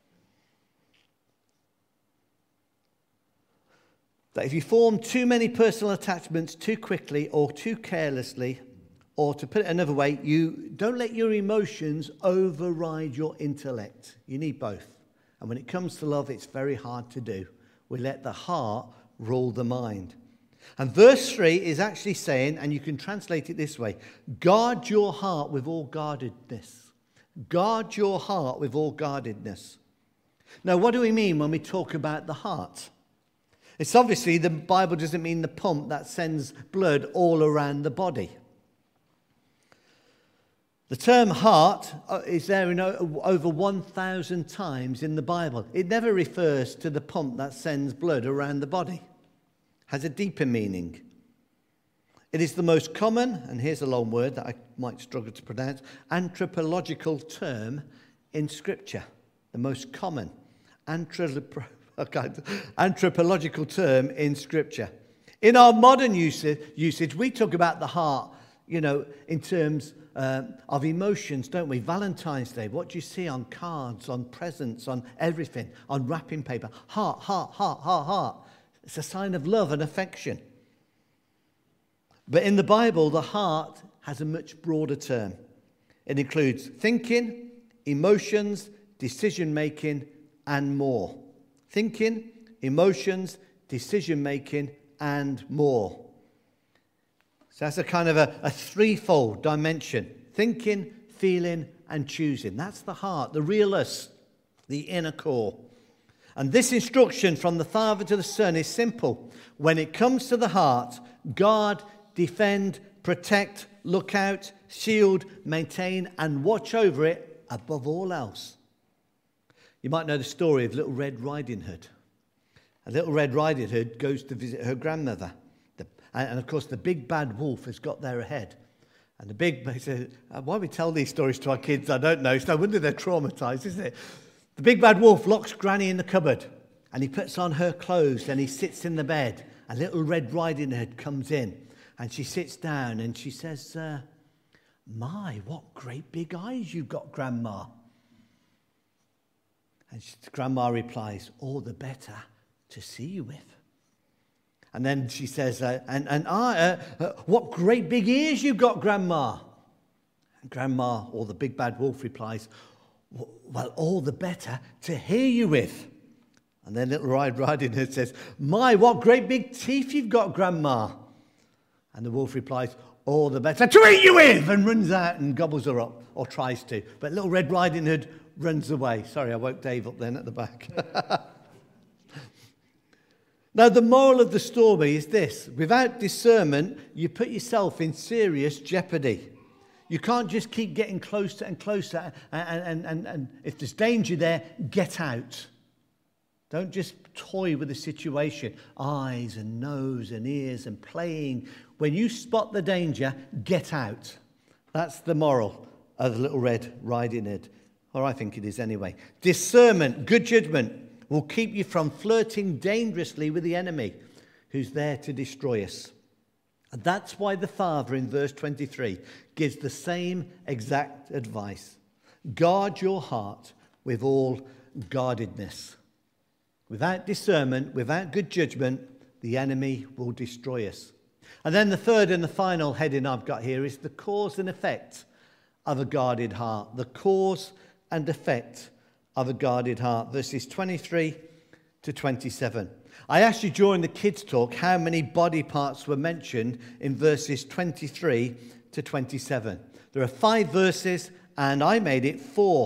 that if you form too many personal attachments too quickly or too carelessly, or to put it another way, you don't let your emotions override your intellect. You need both. And when it comes to love, it's very hard to do. We let the heart rule the mind. And verse 3 is actually saying, and you can translate it this way, guard your heart with all guardedness. Guard your heart with all guardedness. Now, what do we mean when we talk about the heart? It's obviously, the Bible doesn't mean the pump that sends blood all around the body. The term heart is there over 1,000 times in the Bible. It never refers to the pump that sends blood around the body. It has a deeper meaning. It is the most common, and here's a long word that I might struggle to pronounce, anthropological term in Scripture. The most common anthropological term in Scripture. In our modern usage, we talk about the heart, in terms of emotions, don't we? Valentine's Day, what do you see on cards, on presents, on everything, on wrapping paper? Heart, heart, heart, heart, heart. It's a sign of love and affection. But in the Bible, the heart has a much broader term. It includes thinking, emotions, decision-making, and more. Thinking, emotions, decision-making, and more. So that's a kind of a threefold dimension. Thinking, feeling, and choosing. That's the heart, the real us, the inner core. And this instruction from the Father to the Son is simple. When it comes to the heart, guard, defend, protect, look out, shield, maintain, and watch over it above all else. You might know the story of Little Red Riding Hood. And Little Red Riding Hood goes to visit her grandmother. And of course, the big bad wolf has got there ahead. And he said, why we tell these stories to our kids, I don't know. It's no wonder they're traumatized, isn't it? The big bad wolf locks Granny in the cupboard. And he puts on her clothes and he sits in the bed. And Little Red Riding Hood comes in. And she sits down and she says, my, what great big eyes you've got, Grandma. And Grandma replies, all the better to see you with. And then she says, what great big ears you've got, Grandma. And Grandma, or the big bad wolf, replies, well, all the better to hear you with. And then Little Red Riding Hood says, my, what great big teeth you've got, Grandma. And the wolf replies, all the better to eat you with, and runs out and gobbles her up, or tries to. But Little Red Riding Hood runs away. Sorry, I woke Dave up then at the back. Now, the moral of the story is this. Without discernment, you put yourself in serious jeopardy. You can't just keep getting closer and closer, and if there's danger there, get out. Don't just toy with the situation. Eyes and nose and ears and playing. When you spot the danger, get out. That's the moral of Little Red Riding Hood. Or I think it is anyway. Discernment, good judgment, will keep you from flirting dangerously with the enemy who's there to destroy us. And that's why the Father in verse 23 gives the same exact advice. Guard your heart with all guardedness. Without discernment, without good judgment, the enemy will destroy us. And then the third and the final heading I've got here is the cause and effect of a guarded heart. The cause and effect of a guarded heart. Verses 23 to 27. I asked you during the kids' talk how many body parts were mentioned in verses 23 to 27. There are 5 verses, and I made it 4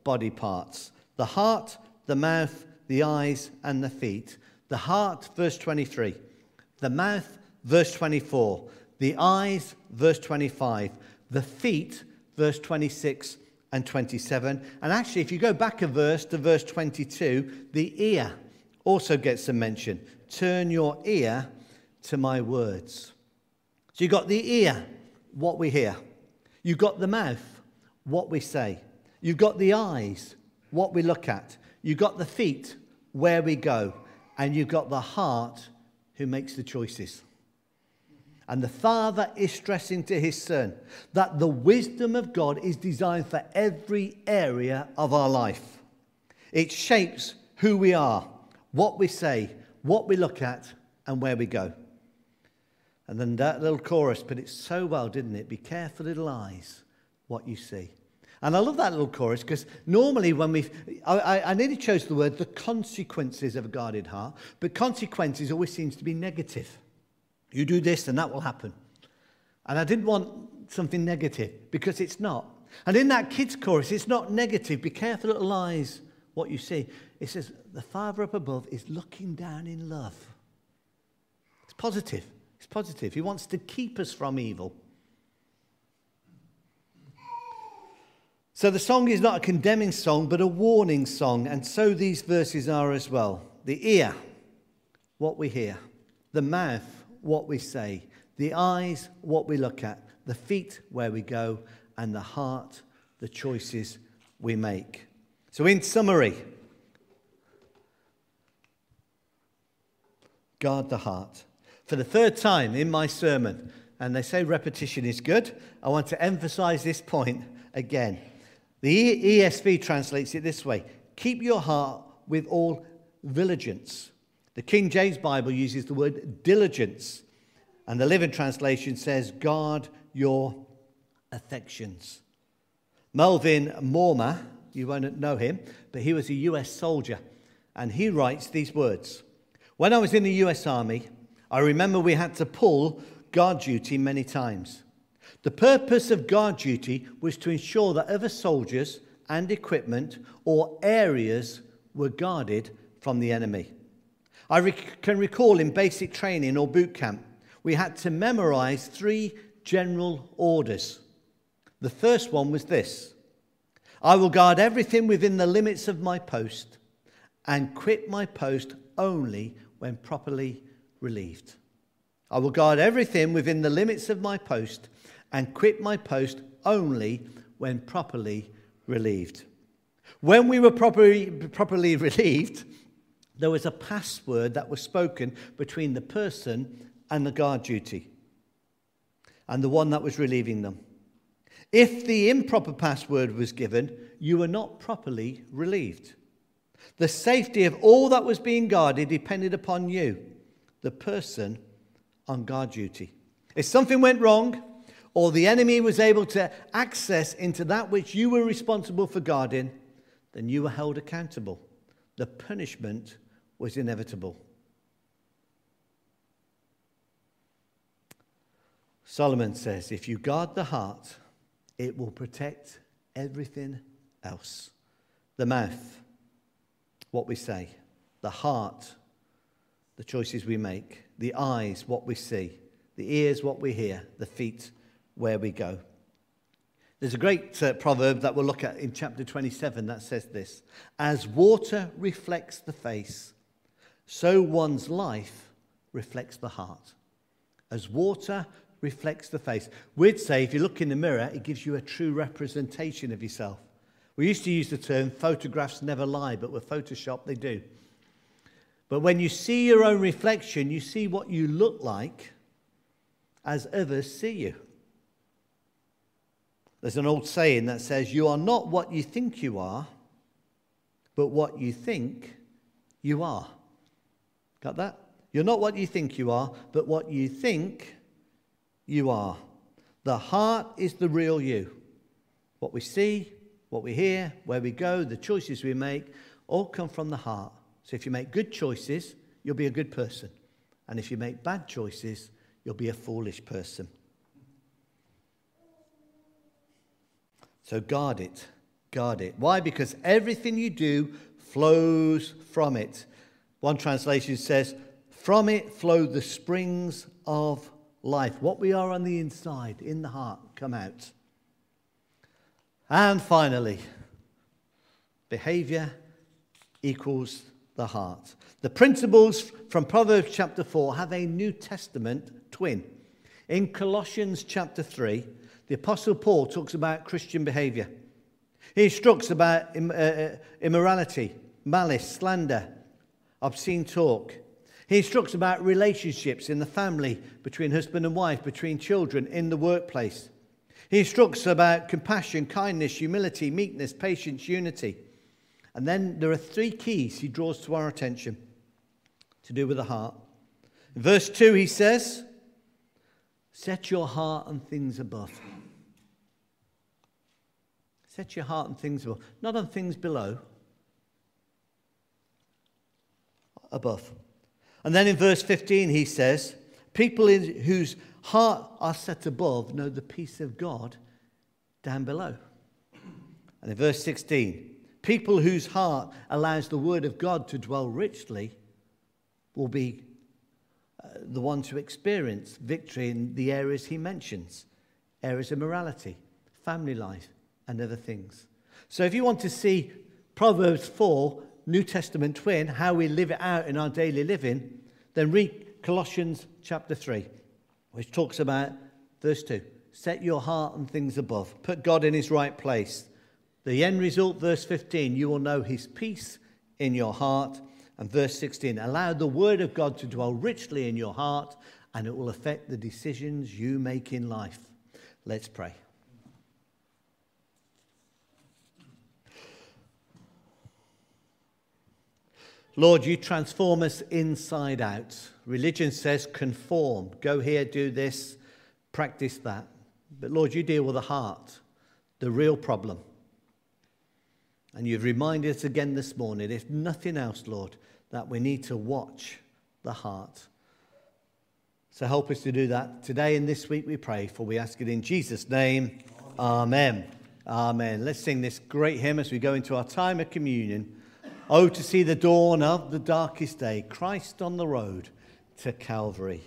body parts. The heart, the mouth, the eyes, and the feet. The heart, verse 23. The mouth, verse 24. The eyes, verse 25. The feet, verse 26 and 27. And actually, if you go back a verse to verse 22, the ear also gets a mention. Turn your ear to my words. So you've got the ear, what we hear. You've got the mouth, what we say. You've got the eyes, what we look at. You've got the feet, where we go. And you've got the heart, who makes the choices. And the Father is stressing to his Son that the wisdom of God is designed for every area of our life. It shapes who we are, what we say, what we look at, and where we go. And then that little chorus put it so well, didn't it? Be careful, little eyes, what you see. And I love that little chorus because normally when I nearly chose the word the consequences of a guarded heart, but consequences always seems to be negative. You do this and that will happen. And I didn't want something negative because it's not. And in that kids' chorus, it's not negative. Be careful, little eyes, what you see. It says the Father up above is looking down in love. It's positive. It's positive. He wants to keep us from evil. So the song is not a condemning song, but a warning song. And so these verses are as well. The ear, what we hear. The mouth, what we say. The eyes, what we look at. The feet, where we go. And the heart, the choices we make. So in summary, guard the heart. For the third time in my sermon, and they say repetition is good, I want to emphasize this point again. The ESV translates it this way: keep your heart with all diligence. The King James Bible uses the word diligence, and the Living Translation says guard your affections. Melvin Morma, you won't know him, but he was a US soldier, and he writes these words: when I was in the US Army, I remember we had to pull guard duty many times. The purpose of guard duty was to ensure that other soldiers and equipment or areas were guarded from the enemy. I can recall in basic training or boot camp, we had to memorize 3 general orders. The first one was this: I will guard everything within the limits of my post and quit my post only when properly relieved. I will guard everything within the limits of my post and quit my post only when properly relieved. When we were properly relieved, there was a password that was spoken between the person and the guard duty and the one that was relieving them. If the improper password was given, you were not properly relieved. The safety of all that was being guarded depended upon you, the person on guard duty. If something went wrong, or the enemy was able to access into that which you were responsible for guarding, then you were held accountable. The punishment was inevitable. Solomon says, if you guard the heart, it will protect everything else. The mouth, what we say. The heart, the choices we make. The eyes, what we see. The ears, what we hear. The feet, where we go. There's a great proverb that we'll look at in chapter 27 that says this: as water reflects the face, so one's life reflects the heart. As water reflects the face. We'd say if you look in the mirror, it gives you a true representation of yourself. We used to use the term photographs never lie, but with Photoshop they do. But when you see your own reflection, you see what you look like as others see you. There's an old saying that says, you are not what you think you are, but what you think you are. Got that? You're not what you think you are, but what you think you are. The heart is the real you. What we see, what we hear, where we go, the choices we make, all come from the heart. So if you make good choices, you'll be a good person. And if you make bad choices, you'll be a foolish person. So guard it. Guard it. Why? Because everything you do flows from it. One translation says, from it flow the springs of life. What we are on the inside, in the heart, come out. And finally, behavior equals the heart. The principles from Proverbs chapter 4 have a New Testament twin. In Colossians chapter 3, the Apostle Paul talks about Christian behavior. He instructs about immorality, malice, slander, obscene talk. He instructs about relationships in the family, between husband and wife, between children, in the workplace. He instructs about compassion, kindness, humility, meekness, patience, unity. And then there are 3 keys he draws to our attention to do with the heart. In verse 2 he says, set your heart on things above. Set your heart on things above, not on things below. Above. And then in verse 15 he says, people whose heart are set above know the peace of God down below. And in verse 16, people whose heart allows the word of God to dwell richly will be the ones who experience victory in the areas he mentions. Areas of morality, family life, and other things. So if you want to see Proverbs 4, New Testament twin, how we live it out in our daily living, then read Colossians chapter 3, which talks about verse 2. Set your heart on things above. Put God in his right place. The end result, verse 15, you will know his peace in your heart. And verse 16, allow the word of God to dwell richly in your heart, and it will affect the decisions you make in life. Let's pray. Lord, you transform us inside out. Religion says conform. Go here, do this, practice that. But Lord, you deal with the heart, the real problem. And you've reminded us again this morning, if nothing else, Lord, that we need to watch the heart. So help us to do that today and this week, we pray, for we ask it in Jesus' name. Amen. Amen. Let's sing this great hymn as we go into our time of communion. Oh, to see the dawn of the darkest day, Christ on the road to Calvary.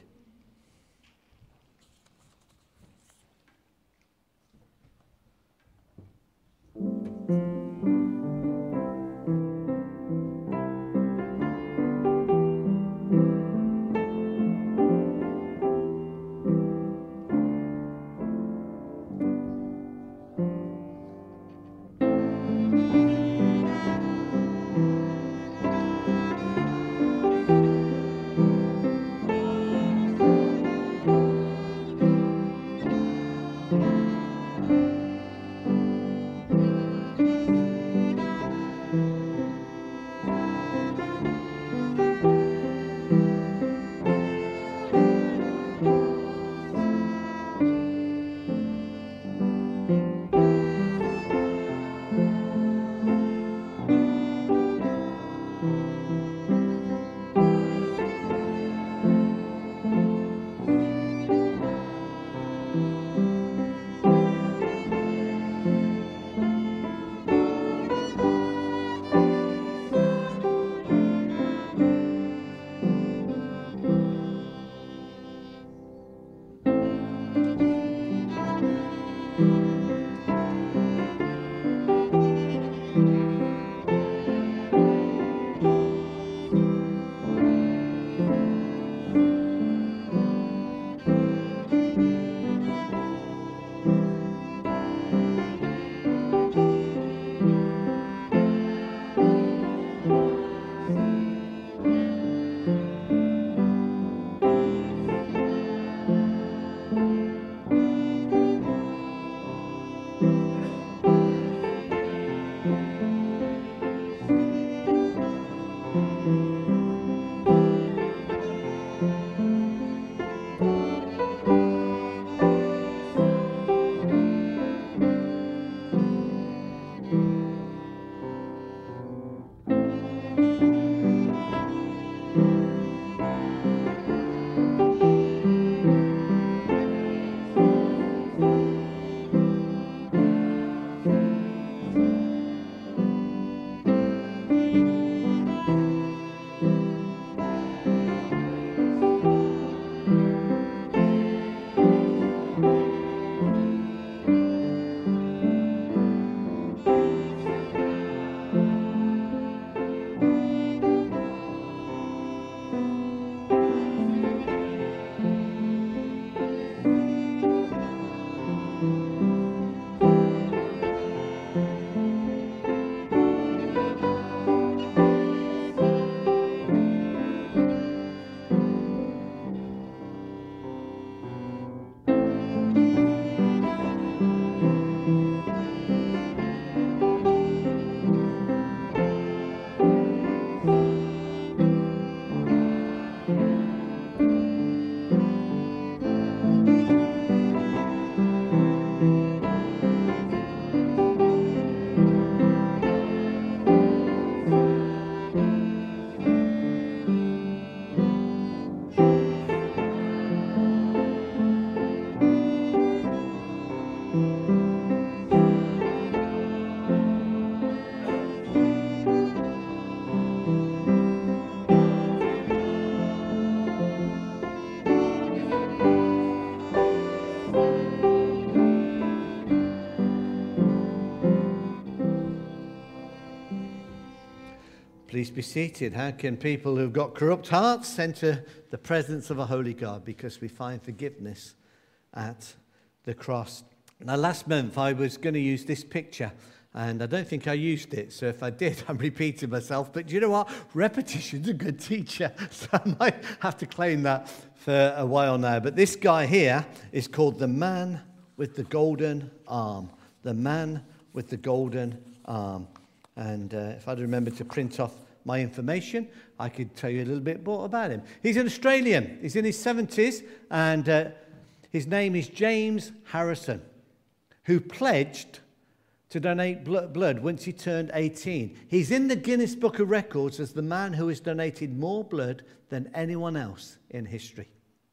Please be seated. How can people who've got corrupt hearts enter the presence of a holy God? Because we find forgiveness at the cross. Now, last month I was going to use this picture, and I don't think I used it. So if I did, I'm repeating myself. But do you know what? Repetition's a good teacher. So I might have to claim that for a while now. But this guy here is called the man with the golden arm. The man with the golden arm. And if I'd remembered to print off my information, I could tell you a little bit more about him. He's an Australian. He's in his 70s, and his name is James Harrison, who pledged to donate blood once he turned 18. He's in the Guinness Book of Records as the man who has donated more blood than anyone else in history.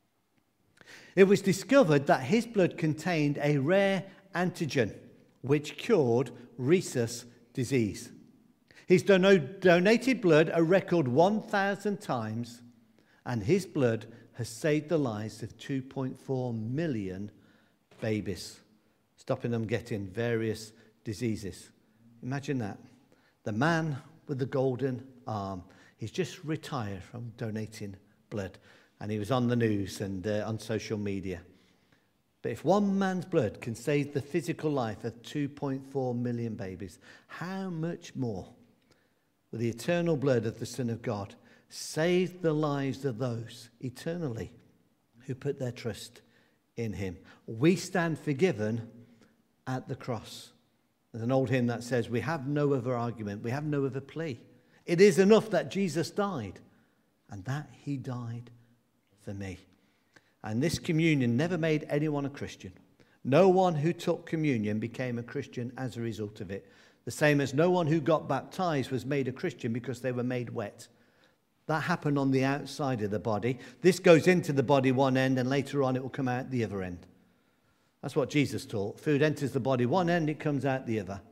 It was discovered that his blood contained a rare antigen which cured rhesus disease. He's donated blood a record 1,000 times, and his blood has saved the lives of 2.4 million babies, stopping them getting various diseases. Imagine that. The man with the golden arm. He's just retired from donating blood, and he was on the news and on social media. But if one man's blood can save the physical life of 2.4 million babies, how much more will the eternal blood of the Son of God save the lives of those eternally who put their trust in him? We stand forgiven at the cross. There's an old hymn that says, we have no other argument, we have no other plea. It is enough that Jesus died, and that he died for me. And this communion never made anyone a Christian. No one who took communion became a Christian as a result of it. The same as no one who got baptized was made a Christian because they were made wet. That happened on the outside of the body. This goes into the body one end, and later on it will come out the other end. That's what Jesus taught. Food enters the body one end, it comes out the other.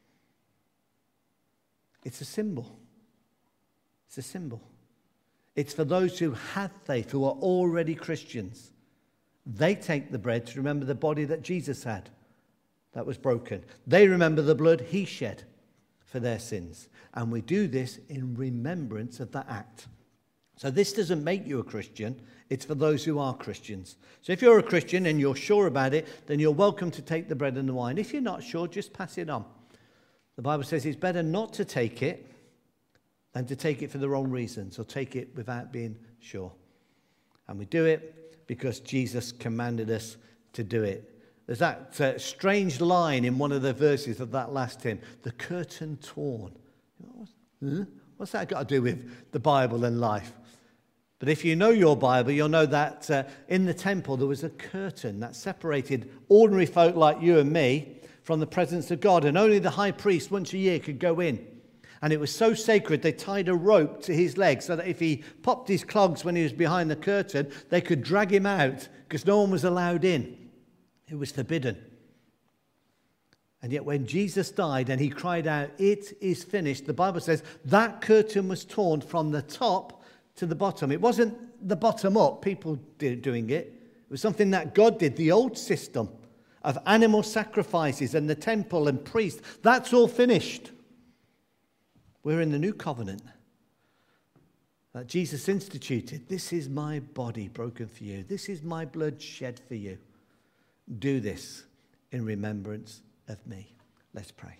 It's a symbol. It's a symbol. It's for those who have faith, who are already Christians. They take the bread to remember the body that Jesus had that was broken. They remember the blood he shed for their sins. And we do this in remembrance of that act. So this doesn't make you a Christian. It's for those who are Christians. So if you're a Christian and you're sure about it, then you're welcome to take the bread and the wine. If you're not sure, just pass it on. The Bible says it's better not to take it than to take it for the wrong reasons, or take it without being sure. And we do it because Jesus commanded us to do it. There's that strange line in one of the verses of that last hymn, the curtain torn. What's that got to do with the Bible and life? But if you know your Bible, you'll know that in the temple there was a curtain that separated ordinary folk like you and me from the presence of God, and only the high priest once a year could go in. And it was so sacred, they tied a rope to his legs so that if he popped his clogs when he was behind the curtain, they could drag him out because no one was allowed in. It was forbidden. And yet when Jesus died and he cried out, "It is finished," the Bible says that curtain was torn from the top to the bottom. It wasn't the bottom up, people doing it. It was something that God did, the old system of animal sacrifices and the temple and priests. That's all finished. We're in the new covenant that Jesus instituted. This is my body broken for you. This is my blood shed for you. Do this in remembrance of me. Let's pray.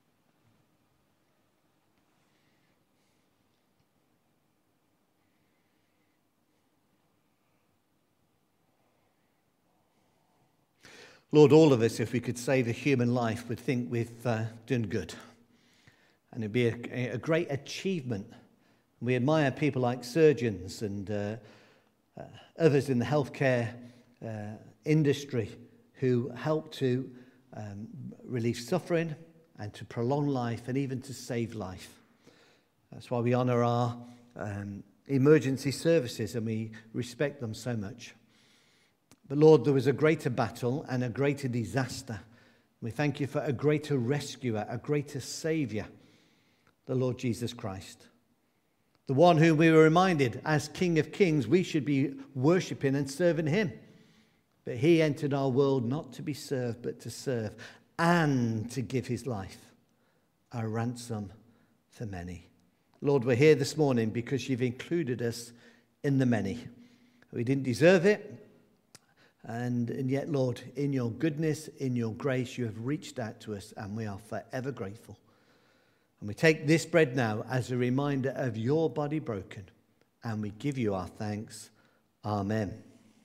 Lord, all of us, if we could save a human life, would think we've done good. And it'd be a great achievement. We admire people like surgeons and others in the healthcare industry who help to relieve suffering and to prolong life and even to save life. That's why we honour our emergency services and we respect them so much. But Lord, there was a greater battle and a greater disaster. We thank you for a greater rescuer, a greater saviour, the Lord Jesus Christ. The one whom we were reminded as King of Kings we should be worshipping and serving him. But he entered our world not to be served but to serve and to give his life a ransom for many. Lord, we're here this morning because you've included us in the many. We didn't deserve it. And yet, Lord, in your goodness, in your grace, you have reached out to us, and we are forever grateful. And we take this bread now as a reminder of your body broken, and we give you our thanks. Amen.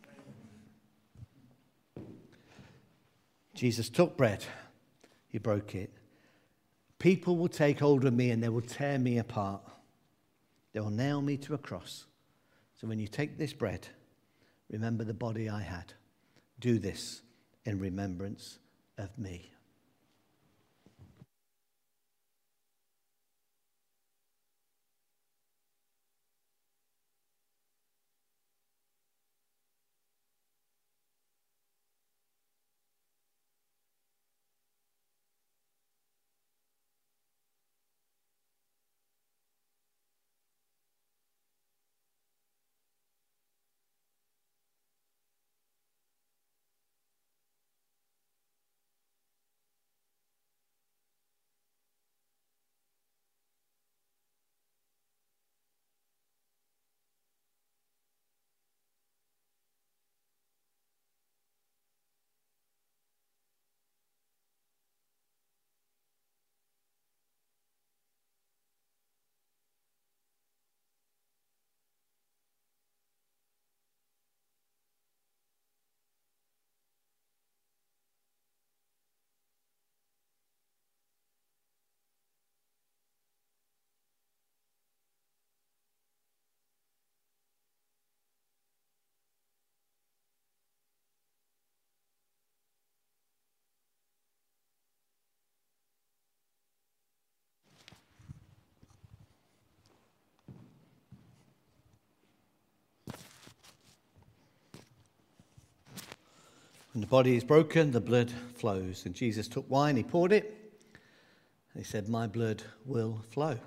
Jesus took bread. He broke it. People will take hold of me and they will tear me apart. They will nail me to a cross. So when you take this bread, remember the body I had. Do this in remembrance of me. When the body is broken, the blood flows. And Jesus took wine, he poured it, and he said, my blood will flow.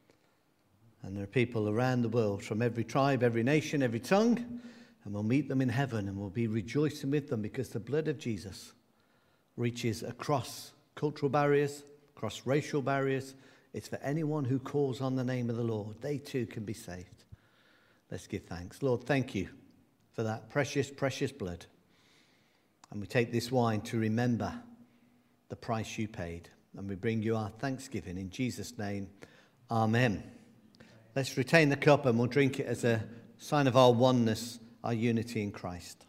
And there are people around the world from every tribe, every nation, every tongue, and we'll meet them in heaven and we'll be rejoicing with them because the blood of Jesus reaches across cultural barriers, across racial barriers. It's for anyone who calls on the name of the Lord. They too can be saved. Let's give thanks. Lord, thank you for that precious, precious blood. And we take this wine to remember the price you paid. And we bring you our thanksgiving in Jesus' name. Amen. Let's retain the cup and we'll drink it as a sign of our oneness, our unity in Christ.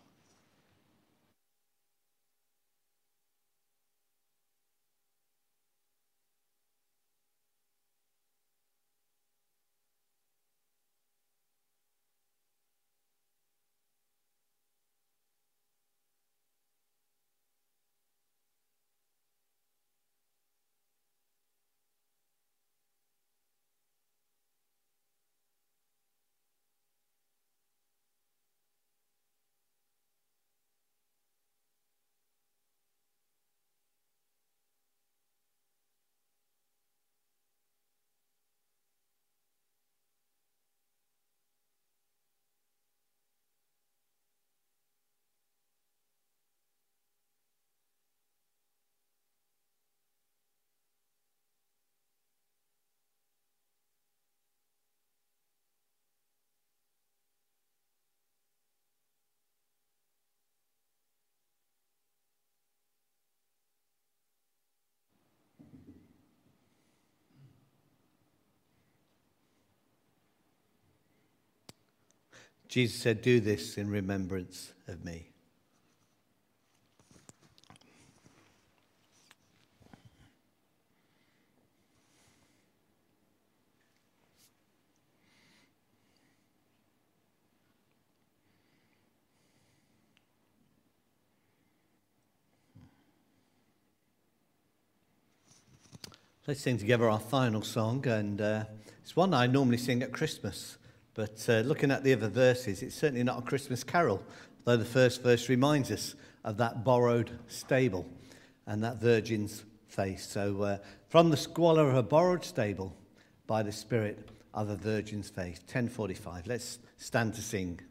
Jesus said, do this in remembrance of me. Let's sing together our final song, and it's one I normally sing at Christmas. But looking at the other verses, it's certainly not a Christmas carol, though the first verse reminds us of that borrowed stable and that virgin's face. So from the squalor of a borrowed stable, by the spirit of a virgin's face. 10:45. Let's stand to sing.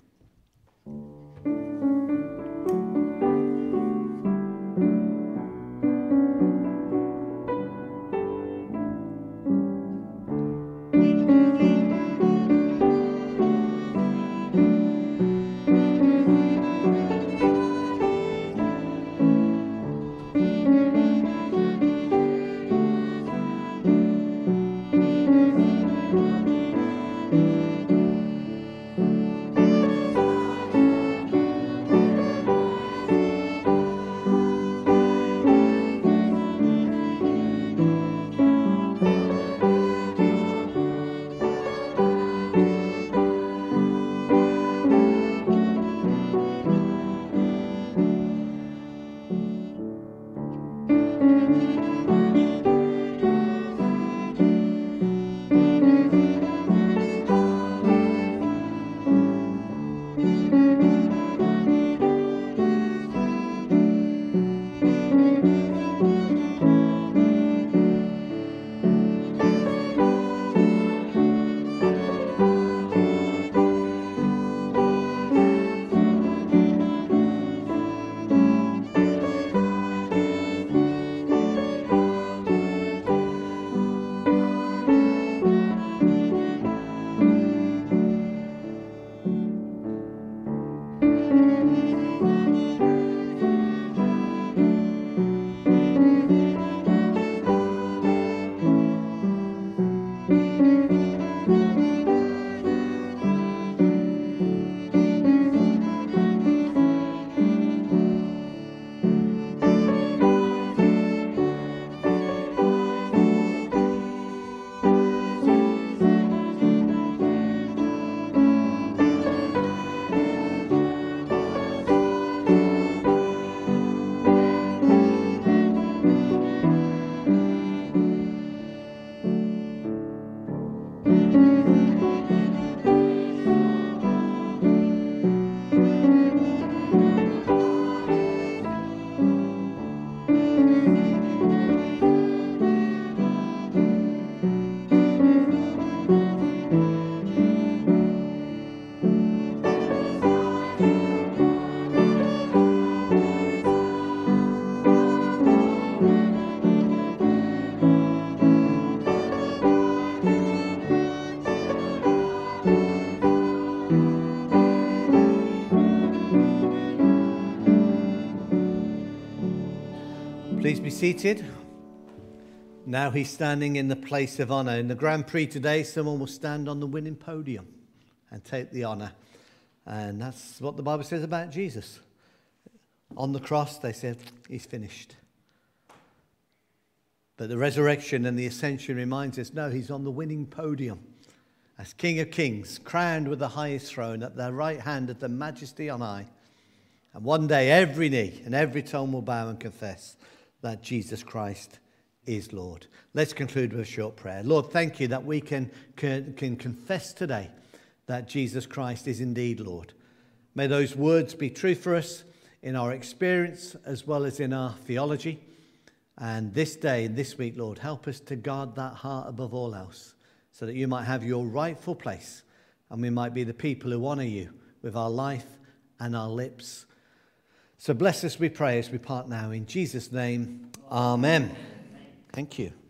be seated. Now he's standing in the place of honour. In the Grand Prix today, someone will stand on the winning podium and take the honour. And that's what the Bible says about Jesus. On the cross, they said, he's finished. But the resurrection and the ascension reminds us, no, he's on the winning podium as King of Kings, crowned with the highest throne at the right hand of the Majesty on high. And one day every knee and every tongue will bow and confess that Jesus Christ is Lord. Let's conclude with a short prayer. Lord, thank you that we can confess today that Jesus Christ is indeed Lord. May those words be true for us in our experience as well as in our theology. And this day and this week, Lord, help us to guard that heart above all else so that you might have your rightful place and we might be the people who honour you with our life and our lips. So bless us, we pray, as we part now. In Jesus' name, amen. Thank you.